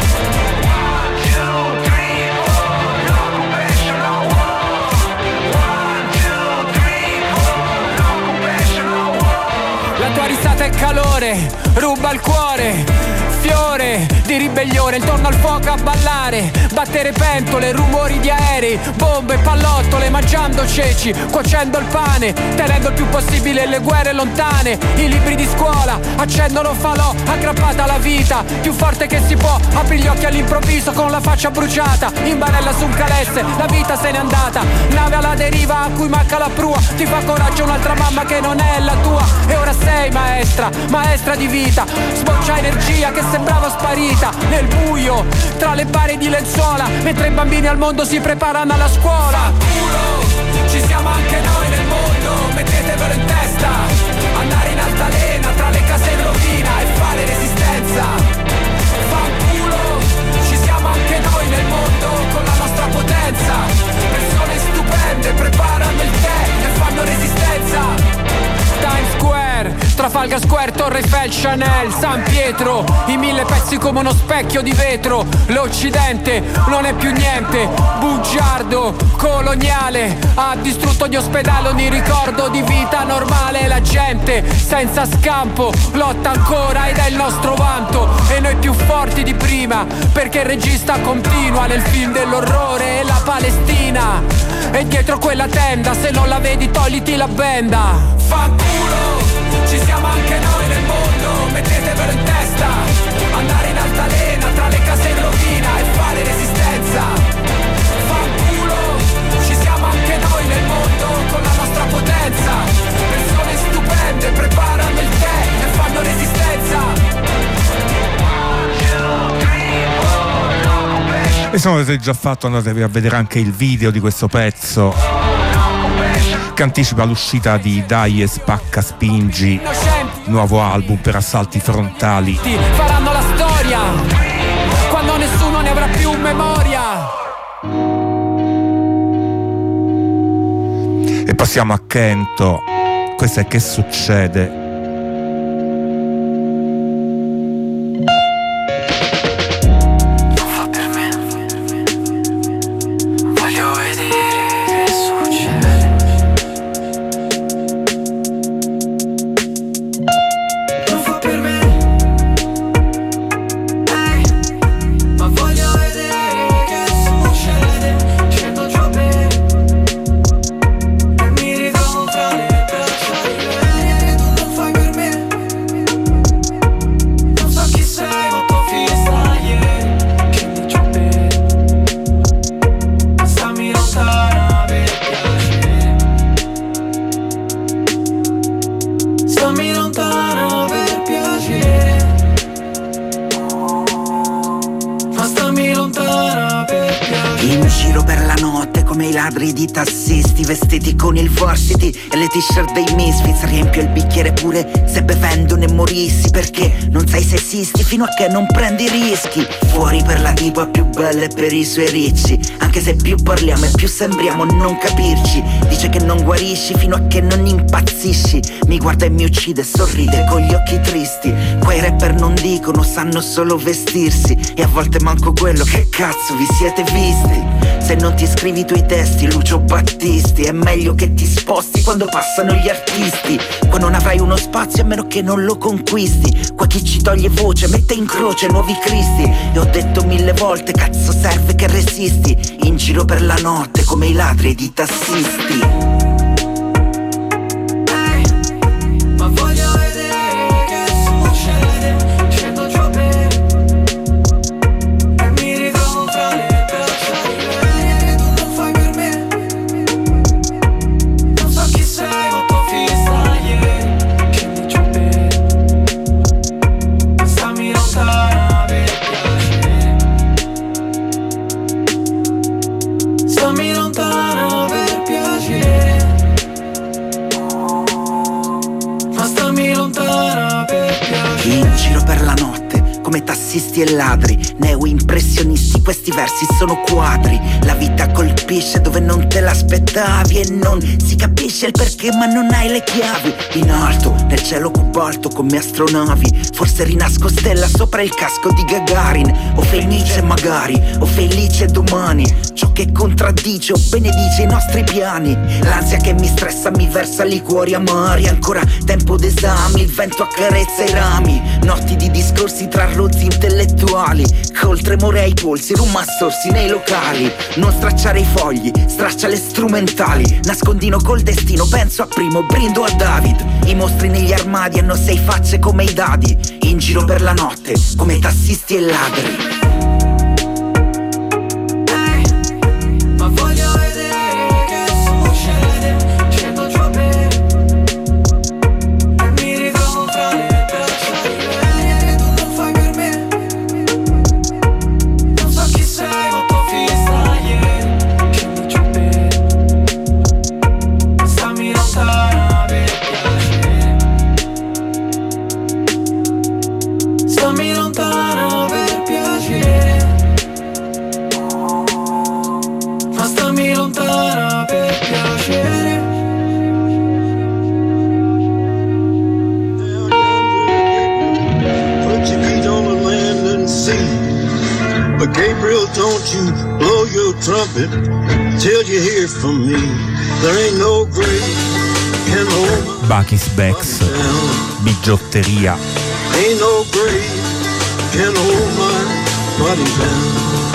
Risata e calore, ruba il cuore, fiore di ribellione, intorno al fuoco a ballare, battere pentole, rumori di aerei, bombe, pallottole, mangiando ceci, cuocendo il pane, tenendo il più possibile le guerre lontane, i libri di scuola, accendono falò, aggrappata alla vita, più forte che si può, apri gli occhi all'improvviso con la faccia bruciata, in barella su un calesse, la vita se n'è andata, nave alla deriva a cui manca la prua, ti fa coraggio un'altra mamma che non è la tua, e ora sei maestra, maestra di vita, sboccia energia che sembrava sparita nel buio tra le bare di lenzuola, mentre i bambini al mondo si preparano alla scuola. Fanculo, ci siamo anche noi nel mondo, mettetevelo in testa, andare in altalena tra le case in rovina e fare resistenza. Fanculo, ci siamo anche noi nel mondo con la nostra potenza, persone stupende preparano il tè e fanno resistenza. Times Square, Trafalgar Square, Torre Eiffel, Chanel, San Pietro, i 1000 pezzi come uno specchio di vetro, l'Occidente non è più niente, bugiardo, coloniale, ha distrutto gli ospedali, ogni ricordo di vita normale, la gente senza scampo lotta ancora ed è il nostro vanto, e noi più forti di prima, perché il regista continua nel film dell'orrore e la Palestina, e dietro quella tenda se non la vedi togliti la benda. Fanculo, ci siamo anche noi nel mondo, mettetevelo in testa, andare in altalena tra le case in rovina e fare resistenza. Fanculo, ci siamo anche noi nel mondo con la nostra potenza, persone stupende preparano il tè e fanno resistenza. E se non l'avete già fatto andatevi a vedere anche il video di questo pezzo che anticipa l'uscita di Dai e Spacca Spingi, nuovo album per assalti frontali. Faranno la storia quando nessuno ne avrà più memoria. E passiamo a Kento, questo è Che succede. Tassisti vestiti con il varsity e le t-shirt dei Misfits, riempio il bicchiere pure se bevendo ne morissi, perché non sei se esisti fino a che non prendi rischi. Fuori per la tipa più bella e per i suoi ricci, anche se più parliamo e più sembriamo non capirci. Dice che non guarisci fino a che non impazzisci, mi guarda e mi uccide e sorride con gli occhi tristi. Quei rapper non dicono, sanno solo vestirsi, e a volte manco quello, che cazzo vi siete visti? Se non ti scrivi i tuoi testi, Lucio Battisti, è meglio che ti sposti quando passano gli artisti. Qua non avrai uno spazio a meno che non lo conquisti. Qua chi ci toglie voce mette in croce nuovi cristi. E ho detto 1000 volte, cazzo serve che resisti, in giro per la notte come i ladri ed i tassisti. Ma voglio vedere che succede, scendo giù per e mi ritrovo fra le braccia di lei che tu non fai per me. Non so chi sei, ma tua fissa ieri. Scendi giù per stammi lontana per piacere. Stammi lontana per piacere. Ma stammi lontana per piacere. In giro per la notte come tassisti e ladri, neo-impressionisti, questi versi sono quadri. La vita colpisce dove non te l'aspettavi e non si capisce il perché ma non hai le chiavi. In alto, nel cielo cobalto come astronavi, forse rinasco stella sopra il casco di Gagarin. O felice magari, o felice domani, ciò che contraddice o benedice i nostri piani. L'ansia che mi stressa mi versa liquori amari, ancora tempo d'esami, il vento accarezza i rami. Notti di discorsi tra rozzi intellettuali, col tremore ai polsi, rummassorsi nei locali. Non stracciare i fogli, straccia le strumentali. Nascondino col destino, penso a Primo, brindo a David. I mostri negli armadi hanno 6 facce come i dadi. In giro per la notte come tassisti e ladri. Ma voglio vedere che succede, scendo giù per e mi ritrovo fra le braccia di lei che tu non fai per me. Non so chi sei, ma tua fissa ieri. Scendi giù per stammi lontana per piacere. Stammi lontana per piacere. Ma stammi lontana per piacere. Put your feet on the land and sea. But Gabriel, don't you blow your trumpet till you hear from me. There ain't no grave can hold my Bakis Bex, bigiotteria. ain't no grave can hold my body down.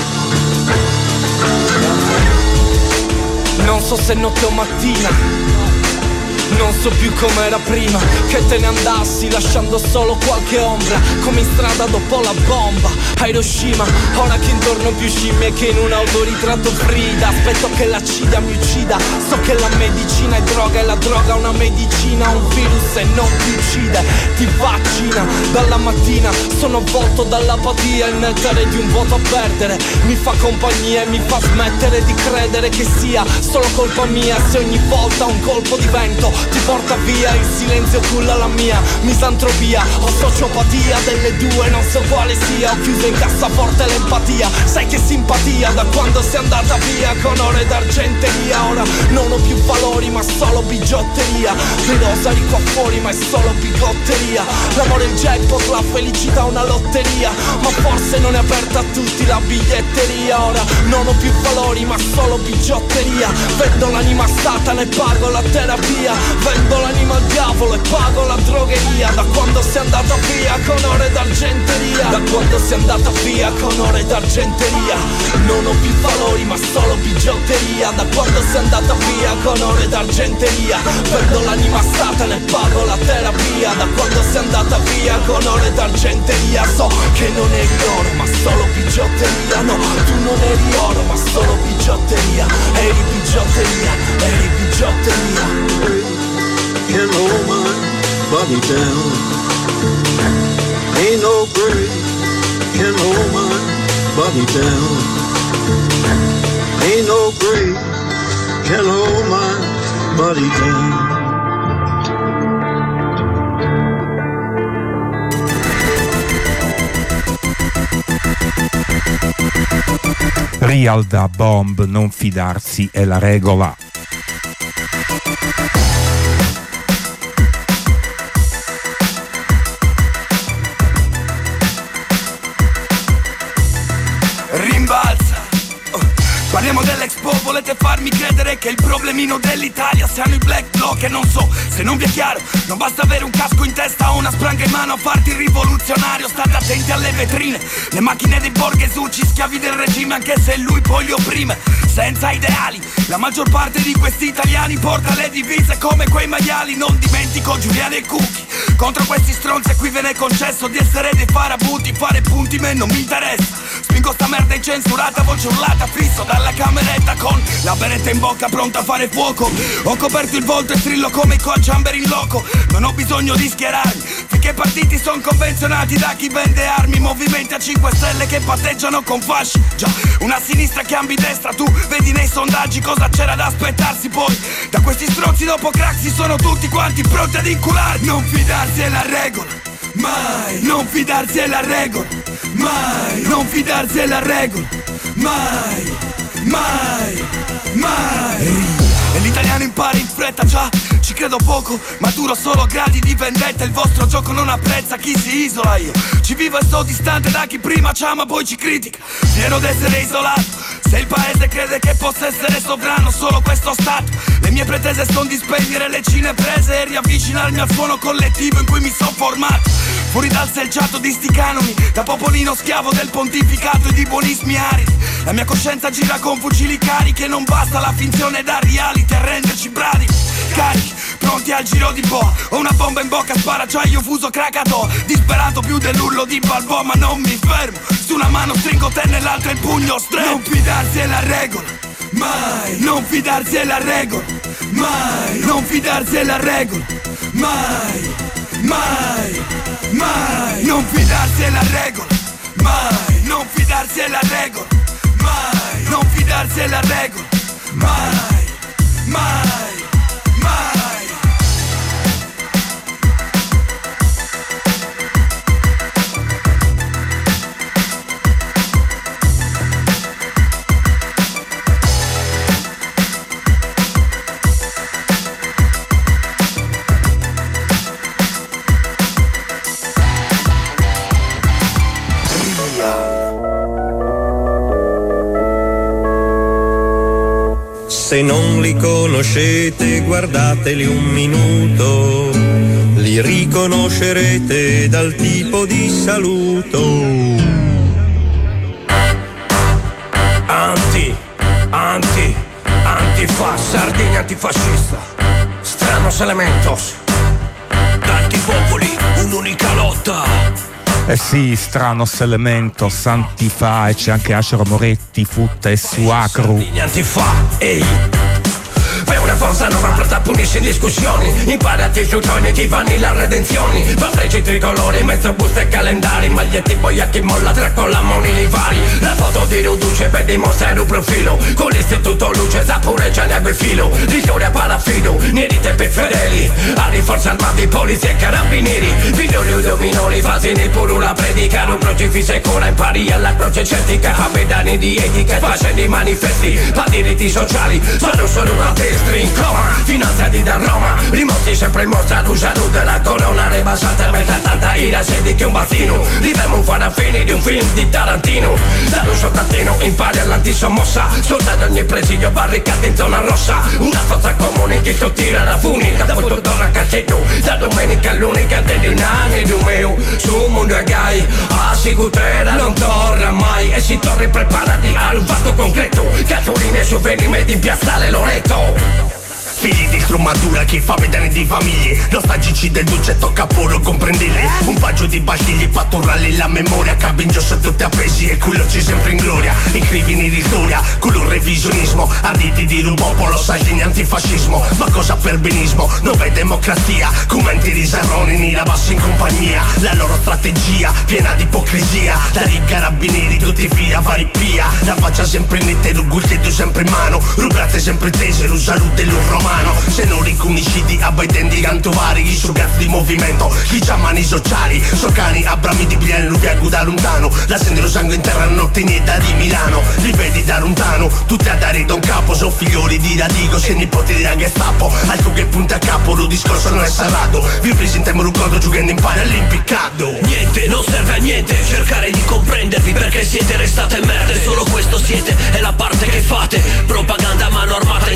Non so se notte o mattina, non so più com'era prima che te ne andassi lasciando solo qualche ombra, come in strada dopo la bomba a Hiroshima. Ora che intorno più scimmie che in un autoritratto Frida. Aspetto che la cida mi uccida. So che la medicina è droga e la droga una medicina, un virus e non ti uccide, ti vaccina. Dalla mattina sono avvolto dall'apatia, il nettare di un vuoto a perdere mi fa compagnia e mi fa smettere di credere che sia solo colpa mia se ogni volta un colpo di vento ti porta via. Il silenzio culla la mia misantropia, ho sociopatia delle due, non so quale sia. Ho chiuso in cassaforte l'empatia, sai che simpatia da quando sei andata via con ore d'argenteria. Ora non ho più valori ma solo bigiotteria, dei rosari qua fuori ma è solo bigotteria. L'amore è il jackpot, la felicità una lotteria, ma forse non è aperta a tutti la biglietteria. Ora non ho più valori ma solo bigiotteria, vendo l'anima a Satana e pago la terapia, vendo l'anima al diavolo e pago la drogheria. Da quando sei andata via con ore d'argenteria, da quando sei andata via con ore d'argenteria, non ho più valori ma solo bigiotteria. Da quando sei andata via con ore d'argenteria, vendo l'anima a Satana e pago la terapia. Da quando sei andata via con ore d'argenteria, so che non eri oro ma solo bigiotteria. No, tu non eri oro ma solo bigiotteria, eri bigiotteria, eri bigiotteria. Can hold my body down. Ain't no grave can hold my body down. Ain't no grave can hold my body down. Real da Bomb, non fidarsi è la regola. Rimbalza, parliamo dell'ex volete farmi credere che il problemino dell'Italia siano i black bloc. E non so se non vi è chiaro, non basta avere un casco in testa o una spranga in mano a farti il rivoluzionario. State attenti alle vetrine, le macchine dei borghesucci, schiavi del regime, anche se lui poi li opprime. Senza ideali, la maggior parte di questi italiani porta le divise come quei maiali. Non dimentico Giuliani e Cucchi. Contro questi stronzi qui ve ne è concesso di essere dei farabutti. Fare punti me non mi interessa. Spingo sta merda incensurata, voce urlata, fisso dalla cameretta con la beretta in bocca pronta a fare fuoco. Ho coperto il volto e strillo come i coach Amber in loco. Non ho bisogno di schierarmi, finché i partiti sono convenzionati da chi vende armi. Movimenti a 5 stelle che patteggiano con fasci. Già, una sinistra che ambidestra, tu vedi nei sondaggi cosa c'era da aspettarsi. Poi, da questi stronzi dopo Craxi sono tutti quanti pronti ad inculare. Non fidarsi è la regola, mai. Non fidarsi è la regola, mai. Non fidarsi è la regola, mai, mai, mai. E l'italiano impara in fretta, già, ci credo poco, maturo solo gradi di vendetta. Il vostro gioco non apprezza chi si isola. Io ci vivo e sto distante da chi prima ci ama poi ci critica, fiero d'essere isolato. Se il paese crede che possa essere sovrano solo questo stato, le mie pretese sono di spegnere le cineprese e riavvicinarmi al suono collettivo in cui mi son formato. Fuori dal selciato di sti canoni, da popolino schiavo del pontificato e di buonismi aridi. La mia coscienza gira con fucili carichi e non basta la finzione da reality a renderci bravi. Carichi, pronti al giro di boa. Ho una bomba in bocca, sparacciaio fuso Krakatoa. Disperato più dell'urlo di Balboa, ma non mi fermo. Su una mano stringo te, nell'altra il pugno stretto. Non fidarsi è la regola, mai. Non fidarsi è la regola, mai. Non fidarsi è la regola, mai, mai, mai. Non fidarsi è la regola, mai. Non fidarsi è la regola, mai. Non fidarsi è la regola, mai, mai, mai. Se non li conoscete, guardateli un minuto, li riconoscerete dal tipo di saluto. Antifa, Sardegna antifascista, Stranos Elementos, tanti popoli, un'unica lotta. Eh sì, Stranos Elementos, Antifa, e c'è anche Acero Moretti, Futta e Suacru. Antifa, ehi. Per una forza nuova pronta a punirsi in discussioni. Imparati su cognitivi la redenzioni. Batteggi tricolori, mezzo buste e calendari. Maglietti poi a chi molla tra collamoni li vari. La foto di Ruduce per dimostrare un profilo. Con l'istituto luce zapureggia ne il filo. Vittoria Palafino, neri tempi fedeli. Alle forze armate, polizia e carabinieri. Minori minori, fasi nel purula predicano. Un crocifisso e cura impari alla croce celtica. Capedani di etica, facendo i manifesti. Pa' diritti sociali, sono solo una testa. In coma, finanziati da Roma, rimossi sempre in mostra l'usano della corona, rebasata per tanta ira, sedi che un battino, viviamo un farafini di un film di Tarantino, da un soldatino impari all'antisommossa, soldato ogni presidio, barricate in zona rossa, una forza comune che sottira la funi, da poi tutto raccazzetto, da domenica all'unica degli nani di un meu, su mondo e gai, a sicutera non torna mai, e si torna preparati al fatto concreto, gasoline su venimenti in piazzale Loreto. Figli di strummatura che fa vedere di famiglie. Nostalgici del dolce tocca puro comprenderli. Un paggio di bagligli fatto rally la memoria. Cabingio su tutti appesi e culoci sempre in gloria. I crimini di storia, con un revisionismo. Arditi di un popolo, Sardegna antifascismo. Ma cosa per benismo, non v'è democrazia. Commenti di Sarronini, la bassa in compagnia. La loro strategia, piena di ipocrisia. Dai carabinieri tutti via, vari pia. La faccia sempre netta e l'ugultetto sempre in mano. Rubrate sempre tese, lo salute e lo romano. Se non riconosciti a baitendi cantovari, gli sugazzi di movimento, chi chiamano i sociali, socani, abrami di pieno, lo viago da lontano, la sente lo sangue in terra, notte niente di Milano, li vedi da lontano, tutti a dare da un capo, sono figlioli di Radigo, se nipoti di Gestapo, altro che punta a capo, lo discorso non è salato, vi presentiamo un conto giocando in pari all'impiccato. Niente, non serve a niente, cercare di comprendervi perché siete restate merde, solo questo siete, è la parte che fate, propaganda ma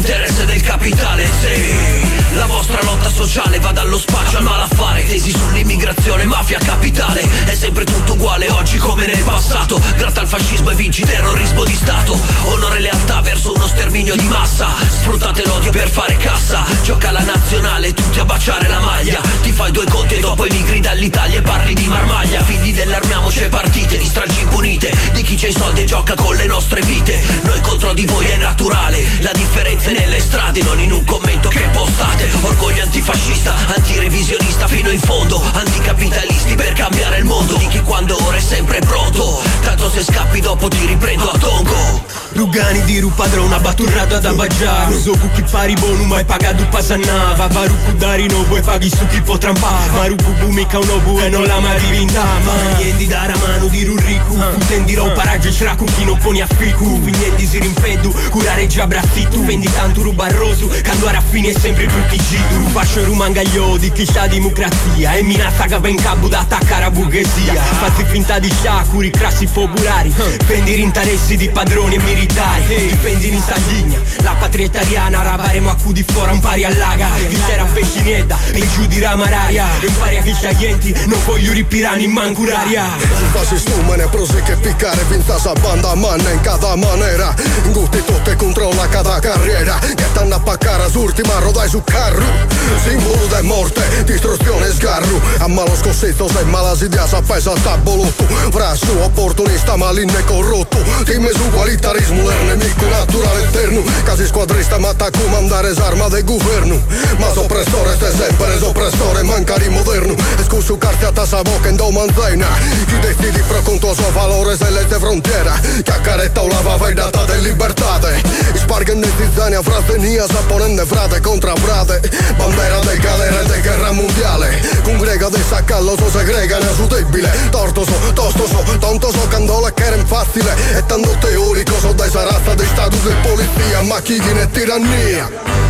nell'interesse del capitale. Sì, la vostra lotta sociale va dallo spaccio al malaffare, tesi sull'immigrazione, mafia capitale. È sempre tutto uguale oggi come nel passato. Gratta al fascismo e vinci terrorismo di Stato. Onore e lealtà verso uno sterminio di massa. Sfruttate l'odio per fare cassa. Gioca la nazionale, tutti a baciare la maglia. Ti fai due conti e dopo emigri dall'Italia e parli di marmaglia. Figli dell'armiamoci e partite, di stragi impunite, di chi c'ha i soldi e gioca con le nostre vite. Noi contro di voi è naturale, la differenza è nelle strade, non in un commento che postate. Orgoglio antifascista, antirevisionista fino in fondo. Anticapitalisti per cambiare il mondo. Di chi quando ora è sempre pronto. Tanto se scappi dopo ti riprendo a tongo. Rugani di rupadrona baturrado ad abaggiare. Zoku chi pari bonu mai pagato pasannava. Varuku dari no vuoi paghi su chi può trampare. Maruku bumika unobu e non la mai divintama. Niente dare a mano di rurriku. Tendirò paraggio shraku chi non poni a fiku. Niente si rimpedu, curare già brazzitu. Vendi tanto rubarrosu, quando a fine è sempre più tigidu. Fascio rumangaglio di chi sta democrazia. E minaccia che ben capo da attaccare a burghesia. Fatti finta di sciacuri, crassi popolari. Vendi interessi di padroni e militari. Difendi in Sardegna, la patria italiana. Ravaremo a cudi fuori un pari all'aga. Chi c'era pecinetta e giù di ramararia. Impari a chi sciaglienti, non voglio ripirani in mancuraria. Fascistumene prosi che piccare vinta sa banda manna in cada manera. Gutti tutte controlla cada carriera. Che t'hanno a paccare sull'ultima rodai su carro. Simbolo de morte, distruzione e sgarro. A malo scossito se malasidia sa fai saltar bolotto. Frasso opportunista maligno e corrotto. Time su qualitarismo il nemico naturale eterno. Casi squadrista ma a comandare s'arma del governo. Ma soppressore ste sempre soppressore mancari moderno. E scusu carte a tassa boca in domanzaina. Chi decidi pro conto suo valore se le frontiera. Che accaretta o lava vai data de libertate. Sparghen nel tizzani a fratenia saponenne frate contra frate. Bandera del galera e de guerra mondiale. Congrega de saccallo so segregano su debile. Tortoso, tostoso, tontoso candola che era facile. E tanto teorico so dai sarazza di stato di polizia. Ma chi ne tirannia.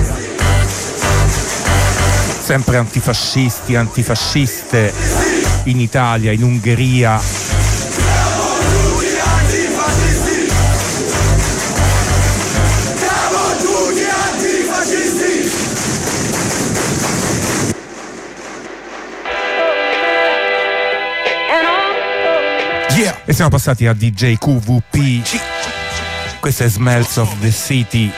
Sempre antifascisti, antifasciste in Italia, in Ungheria. E siamo passati a DJ QVP. Questo è Smells of the City.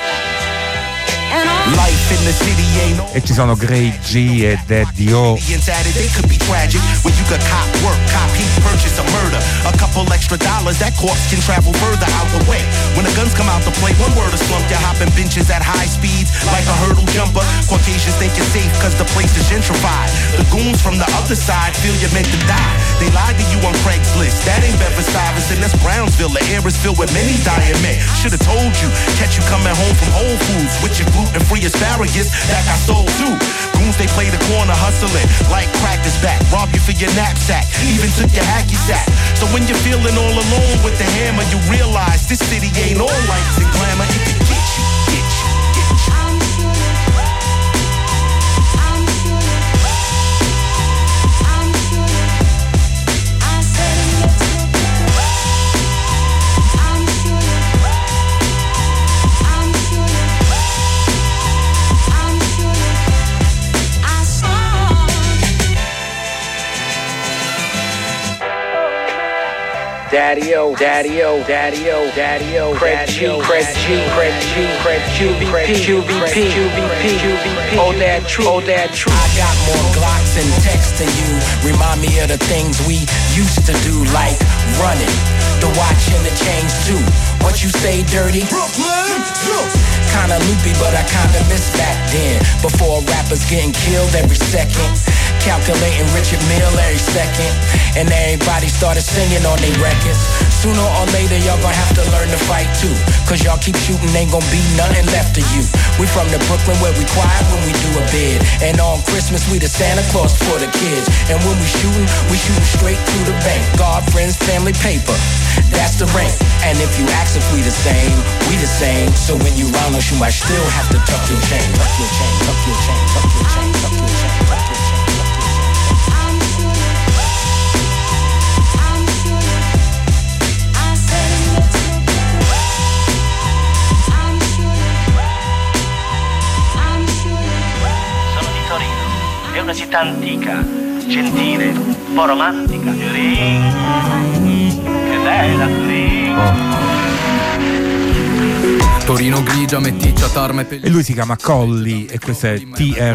Life in the city ain't all E ci sono Grey G e Daddy O. It could be tragic when you could cop work, cop heat, purchase a murder. A couple extra dollars, that corpse can travel further out the way. When the guns come out to play, one word of slump, you're hopping benches at high speeds like a hurdle jumper. Caucasians think you're safe cause the place is gentrified. The goons from the other side feel you're meant to die. They lied to you on Craigslist, that ain't Bedford-Stuyvesant, that's Brownsville. The air is filled with many dying men. Should've told you, catch you coming home from Whole Foods with your gluten-free asparagus that got sold too. Goons, they play the corner hustling like crack is back. Rob you for your knapsack, even took your hacky sack. So when you're feeling all alone with the hammer, you realize this city ain't all lights and glamour. It can get you, get you, get you. Daddy-o, Daddy-o, Daddy-o, Daddy-o, Craig G, Craig G, Craig G, Craig QVP, QVP, QVP, QVP, oh that true, oh that true. I got more Glocks and texts than you. Remind me of the things we used to do, like running, the watch and the chains too. What you say, dirty? Brooklyn, kinda loopy, but I kinda miss back then. Before rappers getting killed every second. Calculating Richard Mille every second. And everybody started singing on their records. Sooner or later y'all gonna have to learn to fight too. Cause y'all keep shooting, ain't gonna be nothing left of you. We from the Brooklyn where we quiet when we do a bid. And on Christmas we the Santa Claus for the kids. And when we shooting straight through the bank. God, friends, family, paper, that's the rank. And if you ask if we the same, we the same. So when you round us you might still have to tuck your chain. Tuck your chain, tuck your chain, tuck your chain, tuck your chain, tuck your chain. antica, gentile, un po' romantica. Turin, che bella Turin. Torino grigia, meticcia, tarme e lui si chiama Colli e questo è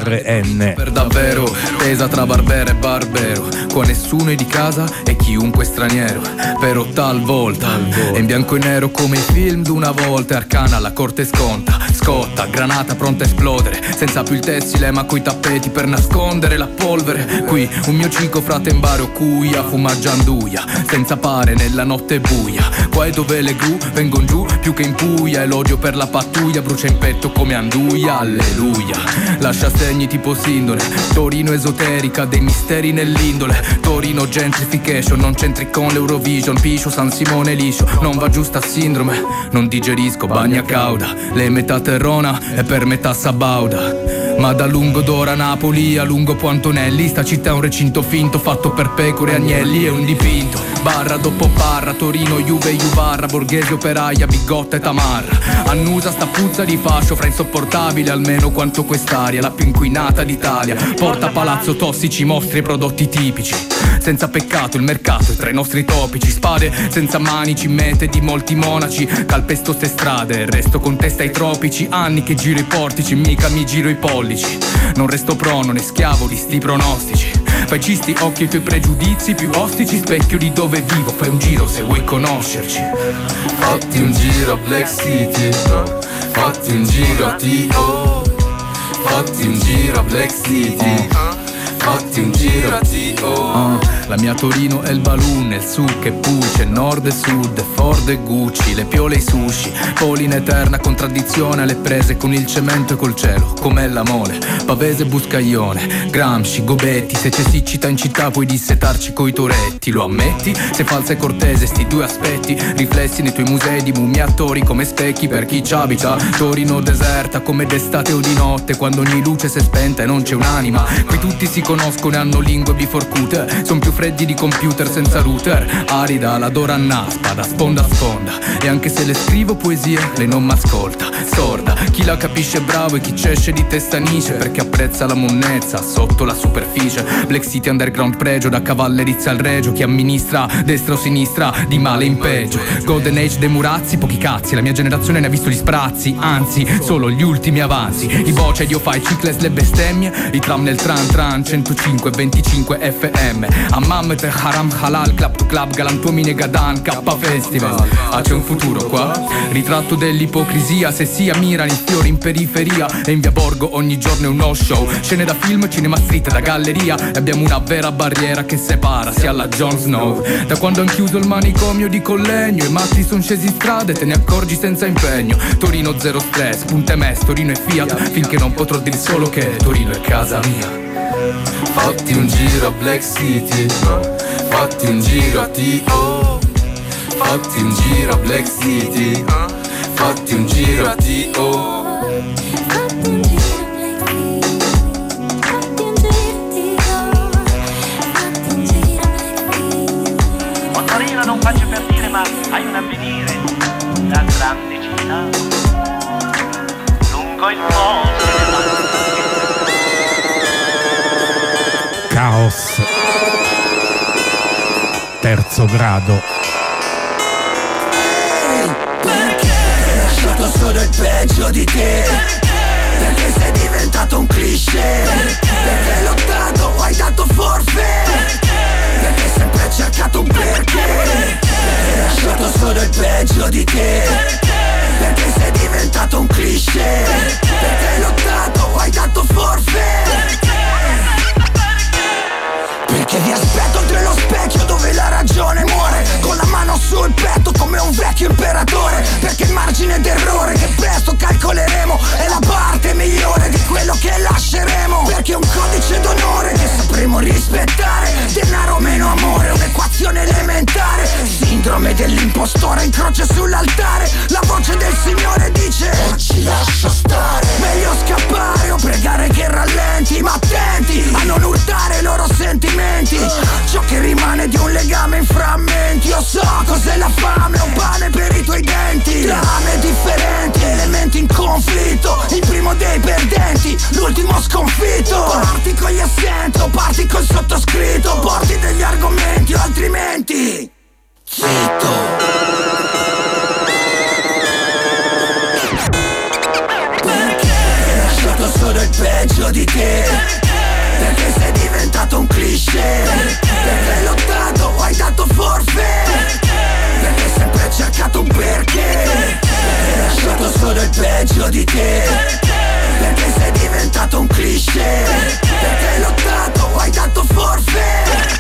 TRN. Per davvero, tesa tra barbero e barbero, qua nessuno è di casa e chiunque straniero. Però talvolta è in bianco e nero come i film d'una volta. Arcana la corte sconta, scotta, granata pronta a esplodere, senza più il tessile ma coi tappeti per nascondere la polvere. Qui un mio cico frate in bar o cuia, fuma gianduia, senza pare nella notte buia. Qua è dove le gru vengono giù più che in Puglia, e l'odio per la pattuglia brucia in petto come anduia. Alleluia, lascia segni tipo sindone. Torino esoterica, dei misteri nell'indole. Torino gentrification, non c'entri con l'Eurovision. Piscio, San Simone liscio, non va giusta sindrome. Non digerisco, bagna cauda, le metà terrona e per metà sabauda. Ma da lungo d'ora Napoli a lungo Puantonelli, sta città è un recinto finto fatto per pecore e agnelli. È un dipinto, barra dopo barra, Torino, Juve, Juvarra, borghese, operaia, bigotta e tamarra. Annusa sta puzza di fascio, fra insopportabile almeno quanto quest'aria, la più inquinata d'Italia. Porta palazzo, tossici, mostri e prodotti tipici. Senza peccato il mercato è tra i nostri topici. Spade senza manici, mete di molti monaci. Calpesto ste strade, resto con testa ai tropici. Anni che giro i portici, mica mi giro i pollici. Non resto prono né schiavo di sti pronostici. Fai cisti occhi ai tuoi pregiudizi più ostici. Specchio di dove vivo, fai un giro se vuoi conoscerci. Fatti un giro a Black City, fatti un giro a T.O., fatti un giro a Black City, fatti un giro a T.O. La mia Torino è il balloon, il su che pulce, nord e sud, Ford e Gucci, le piole e i sushi, poli in eterna contraddizione alle prese con il cemento e col cielo, com'è la mole, Pavese e Buscaglione, Gramsci, Gobetti, se c'è siccità in città puoi dissetarci coi toretti, lo ammetti? Se falsa e cortese sti due aspetti, riflessi nei tuoi musei di mummie attori come specchi per chi ci abita. Torino deserta come d'estate o di notte, quando ogni luce si è spenta e non c'è un'anima. Qui tutti si conoscono e hanno lingue biforcute, son più freddi di computer senza router. Arida, la Dora annaspa da sponda a sponda, e anche se le scrivo poesie lei non m'ascolta. Sorda, chi la capisce è bravo e chi c'esce di testa nice, perché apprezza la monnezza sotto la superficie. Black City underground pregio, da cavallerizza al regio, chi amministra destra o sinistra di male in peggio. Golden Age dei Murazzi, pochi cazzi, la mia generazione ne ha visto gli sprazzi, anzi solo gli ultimi avanzi. I voce io fai cicles le bestemmie, i tram nel tran tran 105 25 FM. Hammam te haram halal, club to club, galantuomini e gadan, K festival. Ah, c'è un futuro qua? Ritratto dell'ipocrisia, se sia mirano i fiori in periferia, e in via Borgo ogni giorno è un no show. Scene da film, cinema street, da galleria, e abbiamo una vera barriera che separa, sia alla Jon Snow. Da quando han chiuso il manicomio di Collegno, i matti son scesi in strada e te ne accorgi senza impegno. Torino zero stress, punte mes, Torino e Fiat, finché non potrò dir solo che Torino è casa mia. Fatti un giro a Black City, fatti un giro a T.O., fatti un giro a Black City, fatti un giro a T.O. Oh, Torino non faccio per dire, ma hai un avvenire, la grande città, lungo il ponte. Caos, terzo grado. Perché hai lasciato solo il peggio di te? Perché sei diventato un cliché? Perché hai lottato, hai dato forfait? Perché hai sempre cercato un perché? Hai lasciato solo il peggio di te? Perché sei diventato un cliché? Perché hai lottato, hai dato forfait? Perché vi aspetto oltre lo specchio dove la ragione muore, con la mano sul petto come un vecchio imperatore. Perché il margine d'errore che presto calcoleremo è la parte migliore di quello che lasceremo. Perché è un codice d'onore che sapremo rispettare. Denaro meno amore, un'equazione elementare. Sindrome dell'impostore in croce sull'altare. La voce del Signore dice oggi lascia stare. Meglio scappare o pregare che rallenti, ma attenti a non urtare i loro sentimenti. Ciò che rimane di un legame in frammenti. Io so cos'è la fame, un pane per i tuoi denti. Trame differenti, elementi in comune. conflitto, il primo dei perdenti, l'ultimo sconfitto. Parti con gli assenti o parti col sottoscritto, porti degli argomenti o altrimenti zitto. Perché hai lasciato solo il peggio di te? Perché sei diventato un cliché? Perché hai lottato o hai dato forfait? Perché hai sempre cercato un perché? Perché hai lasciato solo il peggio di te? Perché sei diventato un cliché? Perché hai lottato o hai dato forfait?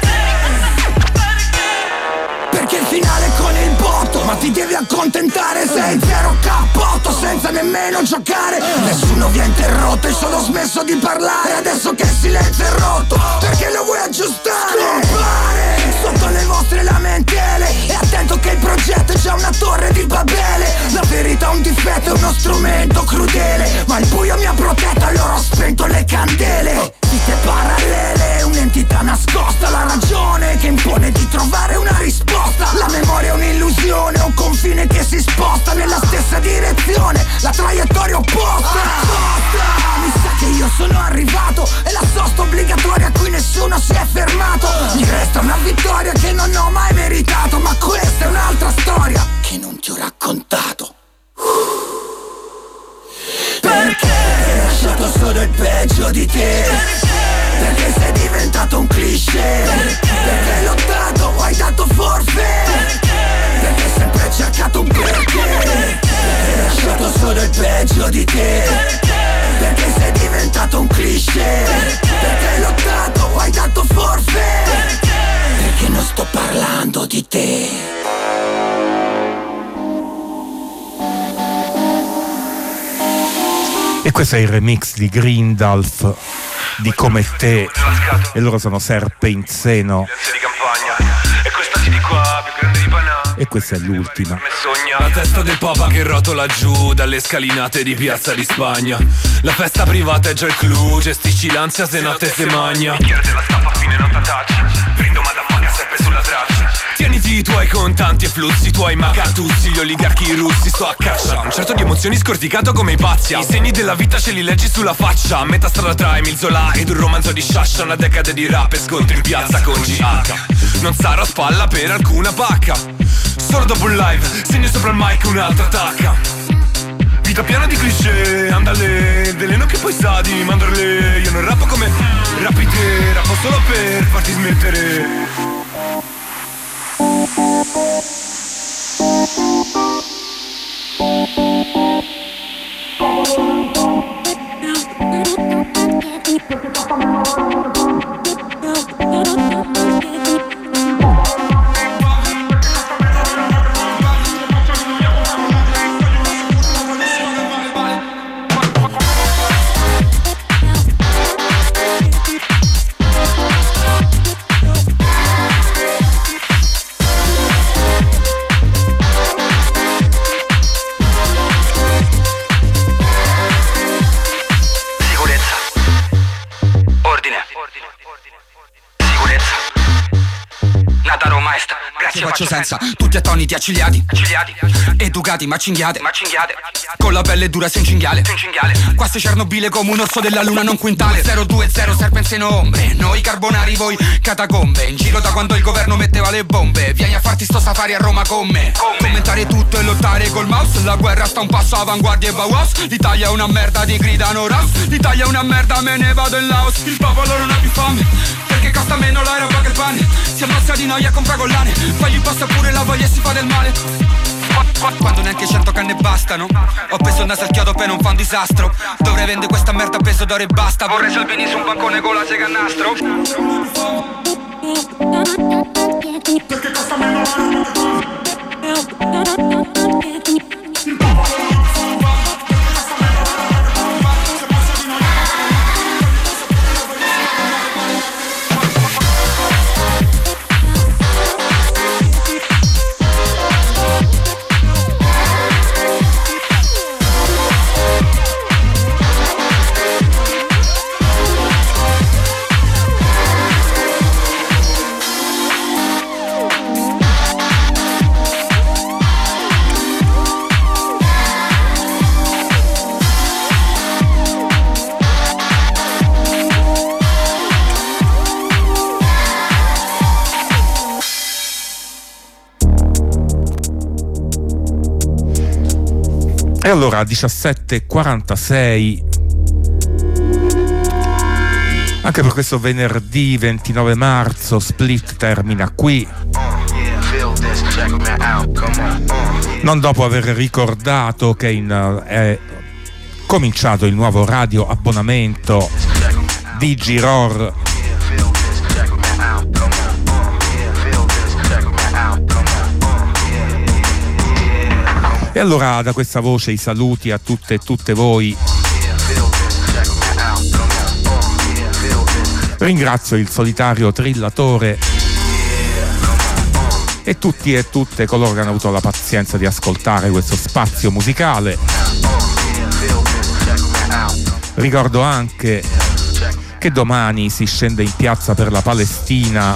Perché il finale con il botto, ma ti devi accontentare. Sei zero cappotto senza nemmeno giocare. Nessuno vi ha interrotto e solo smesso di parlare. Adesso che il silenzio è rotto, perché lo vuoi aggiustare? Scompare sotto le vostre lamentele. E attento che il progetto è già una torre di Babele. La verità è un difetto, è uno strumento crudele, ma il buio mi ha protetto, allora ho spento le candele. Vite parallele, un'entità nascosta, la ragione che impone di trovare una risposta. La memoria è un'illusione, un confine che si sposta nella stessa direzione, la traiettoria opposta. Mi sa che io sono arrivato, è la sosta obbligatoria a cui nessuno si è fermato. Mi resta una vittoria che non ho mai meritato, ma questa è un'altra storia che non ti ho raccontato. Perché hai lasciato solo il peggio di te? Perché sei diventato un cliché? Perché hai lottato o hai dato forfait? Perché hai sempre cercato un perché? Perché hai lasciato solo il peggio di te? Perché sei diventato un cliché? Perché hai lottato o hai dato forfait? Perché non sto parlando di te. E questo è il remix di Grindalf di Come Te, e loro sono Serpe in Seno. E questa è l'ultima. La testa del papa che rotola giù dalle scalinate di Piazza di Spagna. La festa privata è già il clou, gestisci l'ansia se notte se magna. Bicchiere della scappa a fine non t'attacci, brindo madafaka sempre sulla traccia. Tieniti i tuoi contanti e flussi, i tuoi macatussi, gli oligarchi russi sto a caccia. Un certo di emozioni scorticato come i pazzi. I segni della vita ce li leggi sulla faccia. A metà strada tra Emil Zola ed un romanzo di Sciascia. Una decade di rap e scontri in piazza con GH. Non sarò a spalla per alcuna pacca. Solo dopo un live, segno sopra il mic un'altra tacca. Vita piena di cliché, andale, veleno che poi sa di mandarle. Io non rappo come rappi te, rappo solo per farti smettere. Faccio senza, tutti attoniti, accigliati, educati, ma cinghiate, con la pelle dura sei un cinghiale. Qua sei Cernobile come un orso della luna non quintale. 020 serpe in seno ombre, noi carbonari, voi catacombe. In giro da quando il governo metteva le bombe. Vieni a farti sto safari a Roma con me. Commentare tutto e lottare col mouse. La guerra sta un passo avanguardia e Bauhaus. L'Italia è una merda, di gridano Raus. L'Italia è una merda, me ne vado in Laos. Il popolo non ha più fame, perché costa meno la roba che il pane. Si ammazza di noia, compra collane, poi gli passa pure la voglia e si fa del male. Quando neanche 100 canne bastano, ho preso il naso al chiodo per non fa un disastro. Dovrei vendere questa merda a peso d'oro e basta. Vorrei Salvini su un bancone con la sega a nastro. Perché costa meno la roba. E allora 17:46 anche per questo venerdì 29 marzo Split termina qui, non dopo aver ricordato che è cominciato il nuovo radio abbonamento Digiror. E allora da questa voce i saluti a tutte e tutte voi. Ringrazio il solitario trillatore e tutti e tutte coloro che hanno avuto la pazienza di ascoltare questo spazio musicale. Ricordo anche che domani si scende in piazza per la Palestina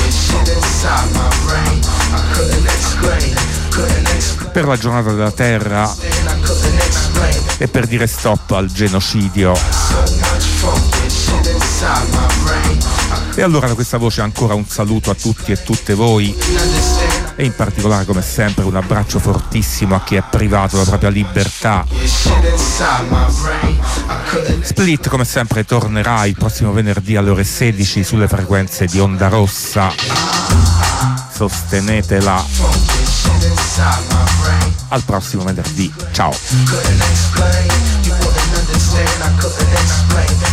per la giornata della terra e per dire stop al genocidio. E allora da questa voce ancora un saluto a tutti e tutte voi e in particolare, come sempre, un abbraccio fortissimo a chi è privato della propria libertà. Split come sempre tornerà il prossimo venerdì alle ore 16 sulle frequenze di Onda Rossa. Sostenetela. Al prossimo venerdì, ciao.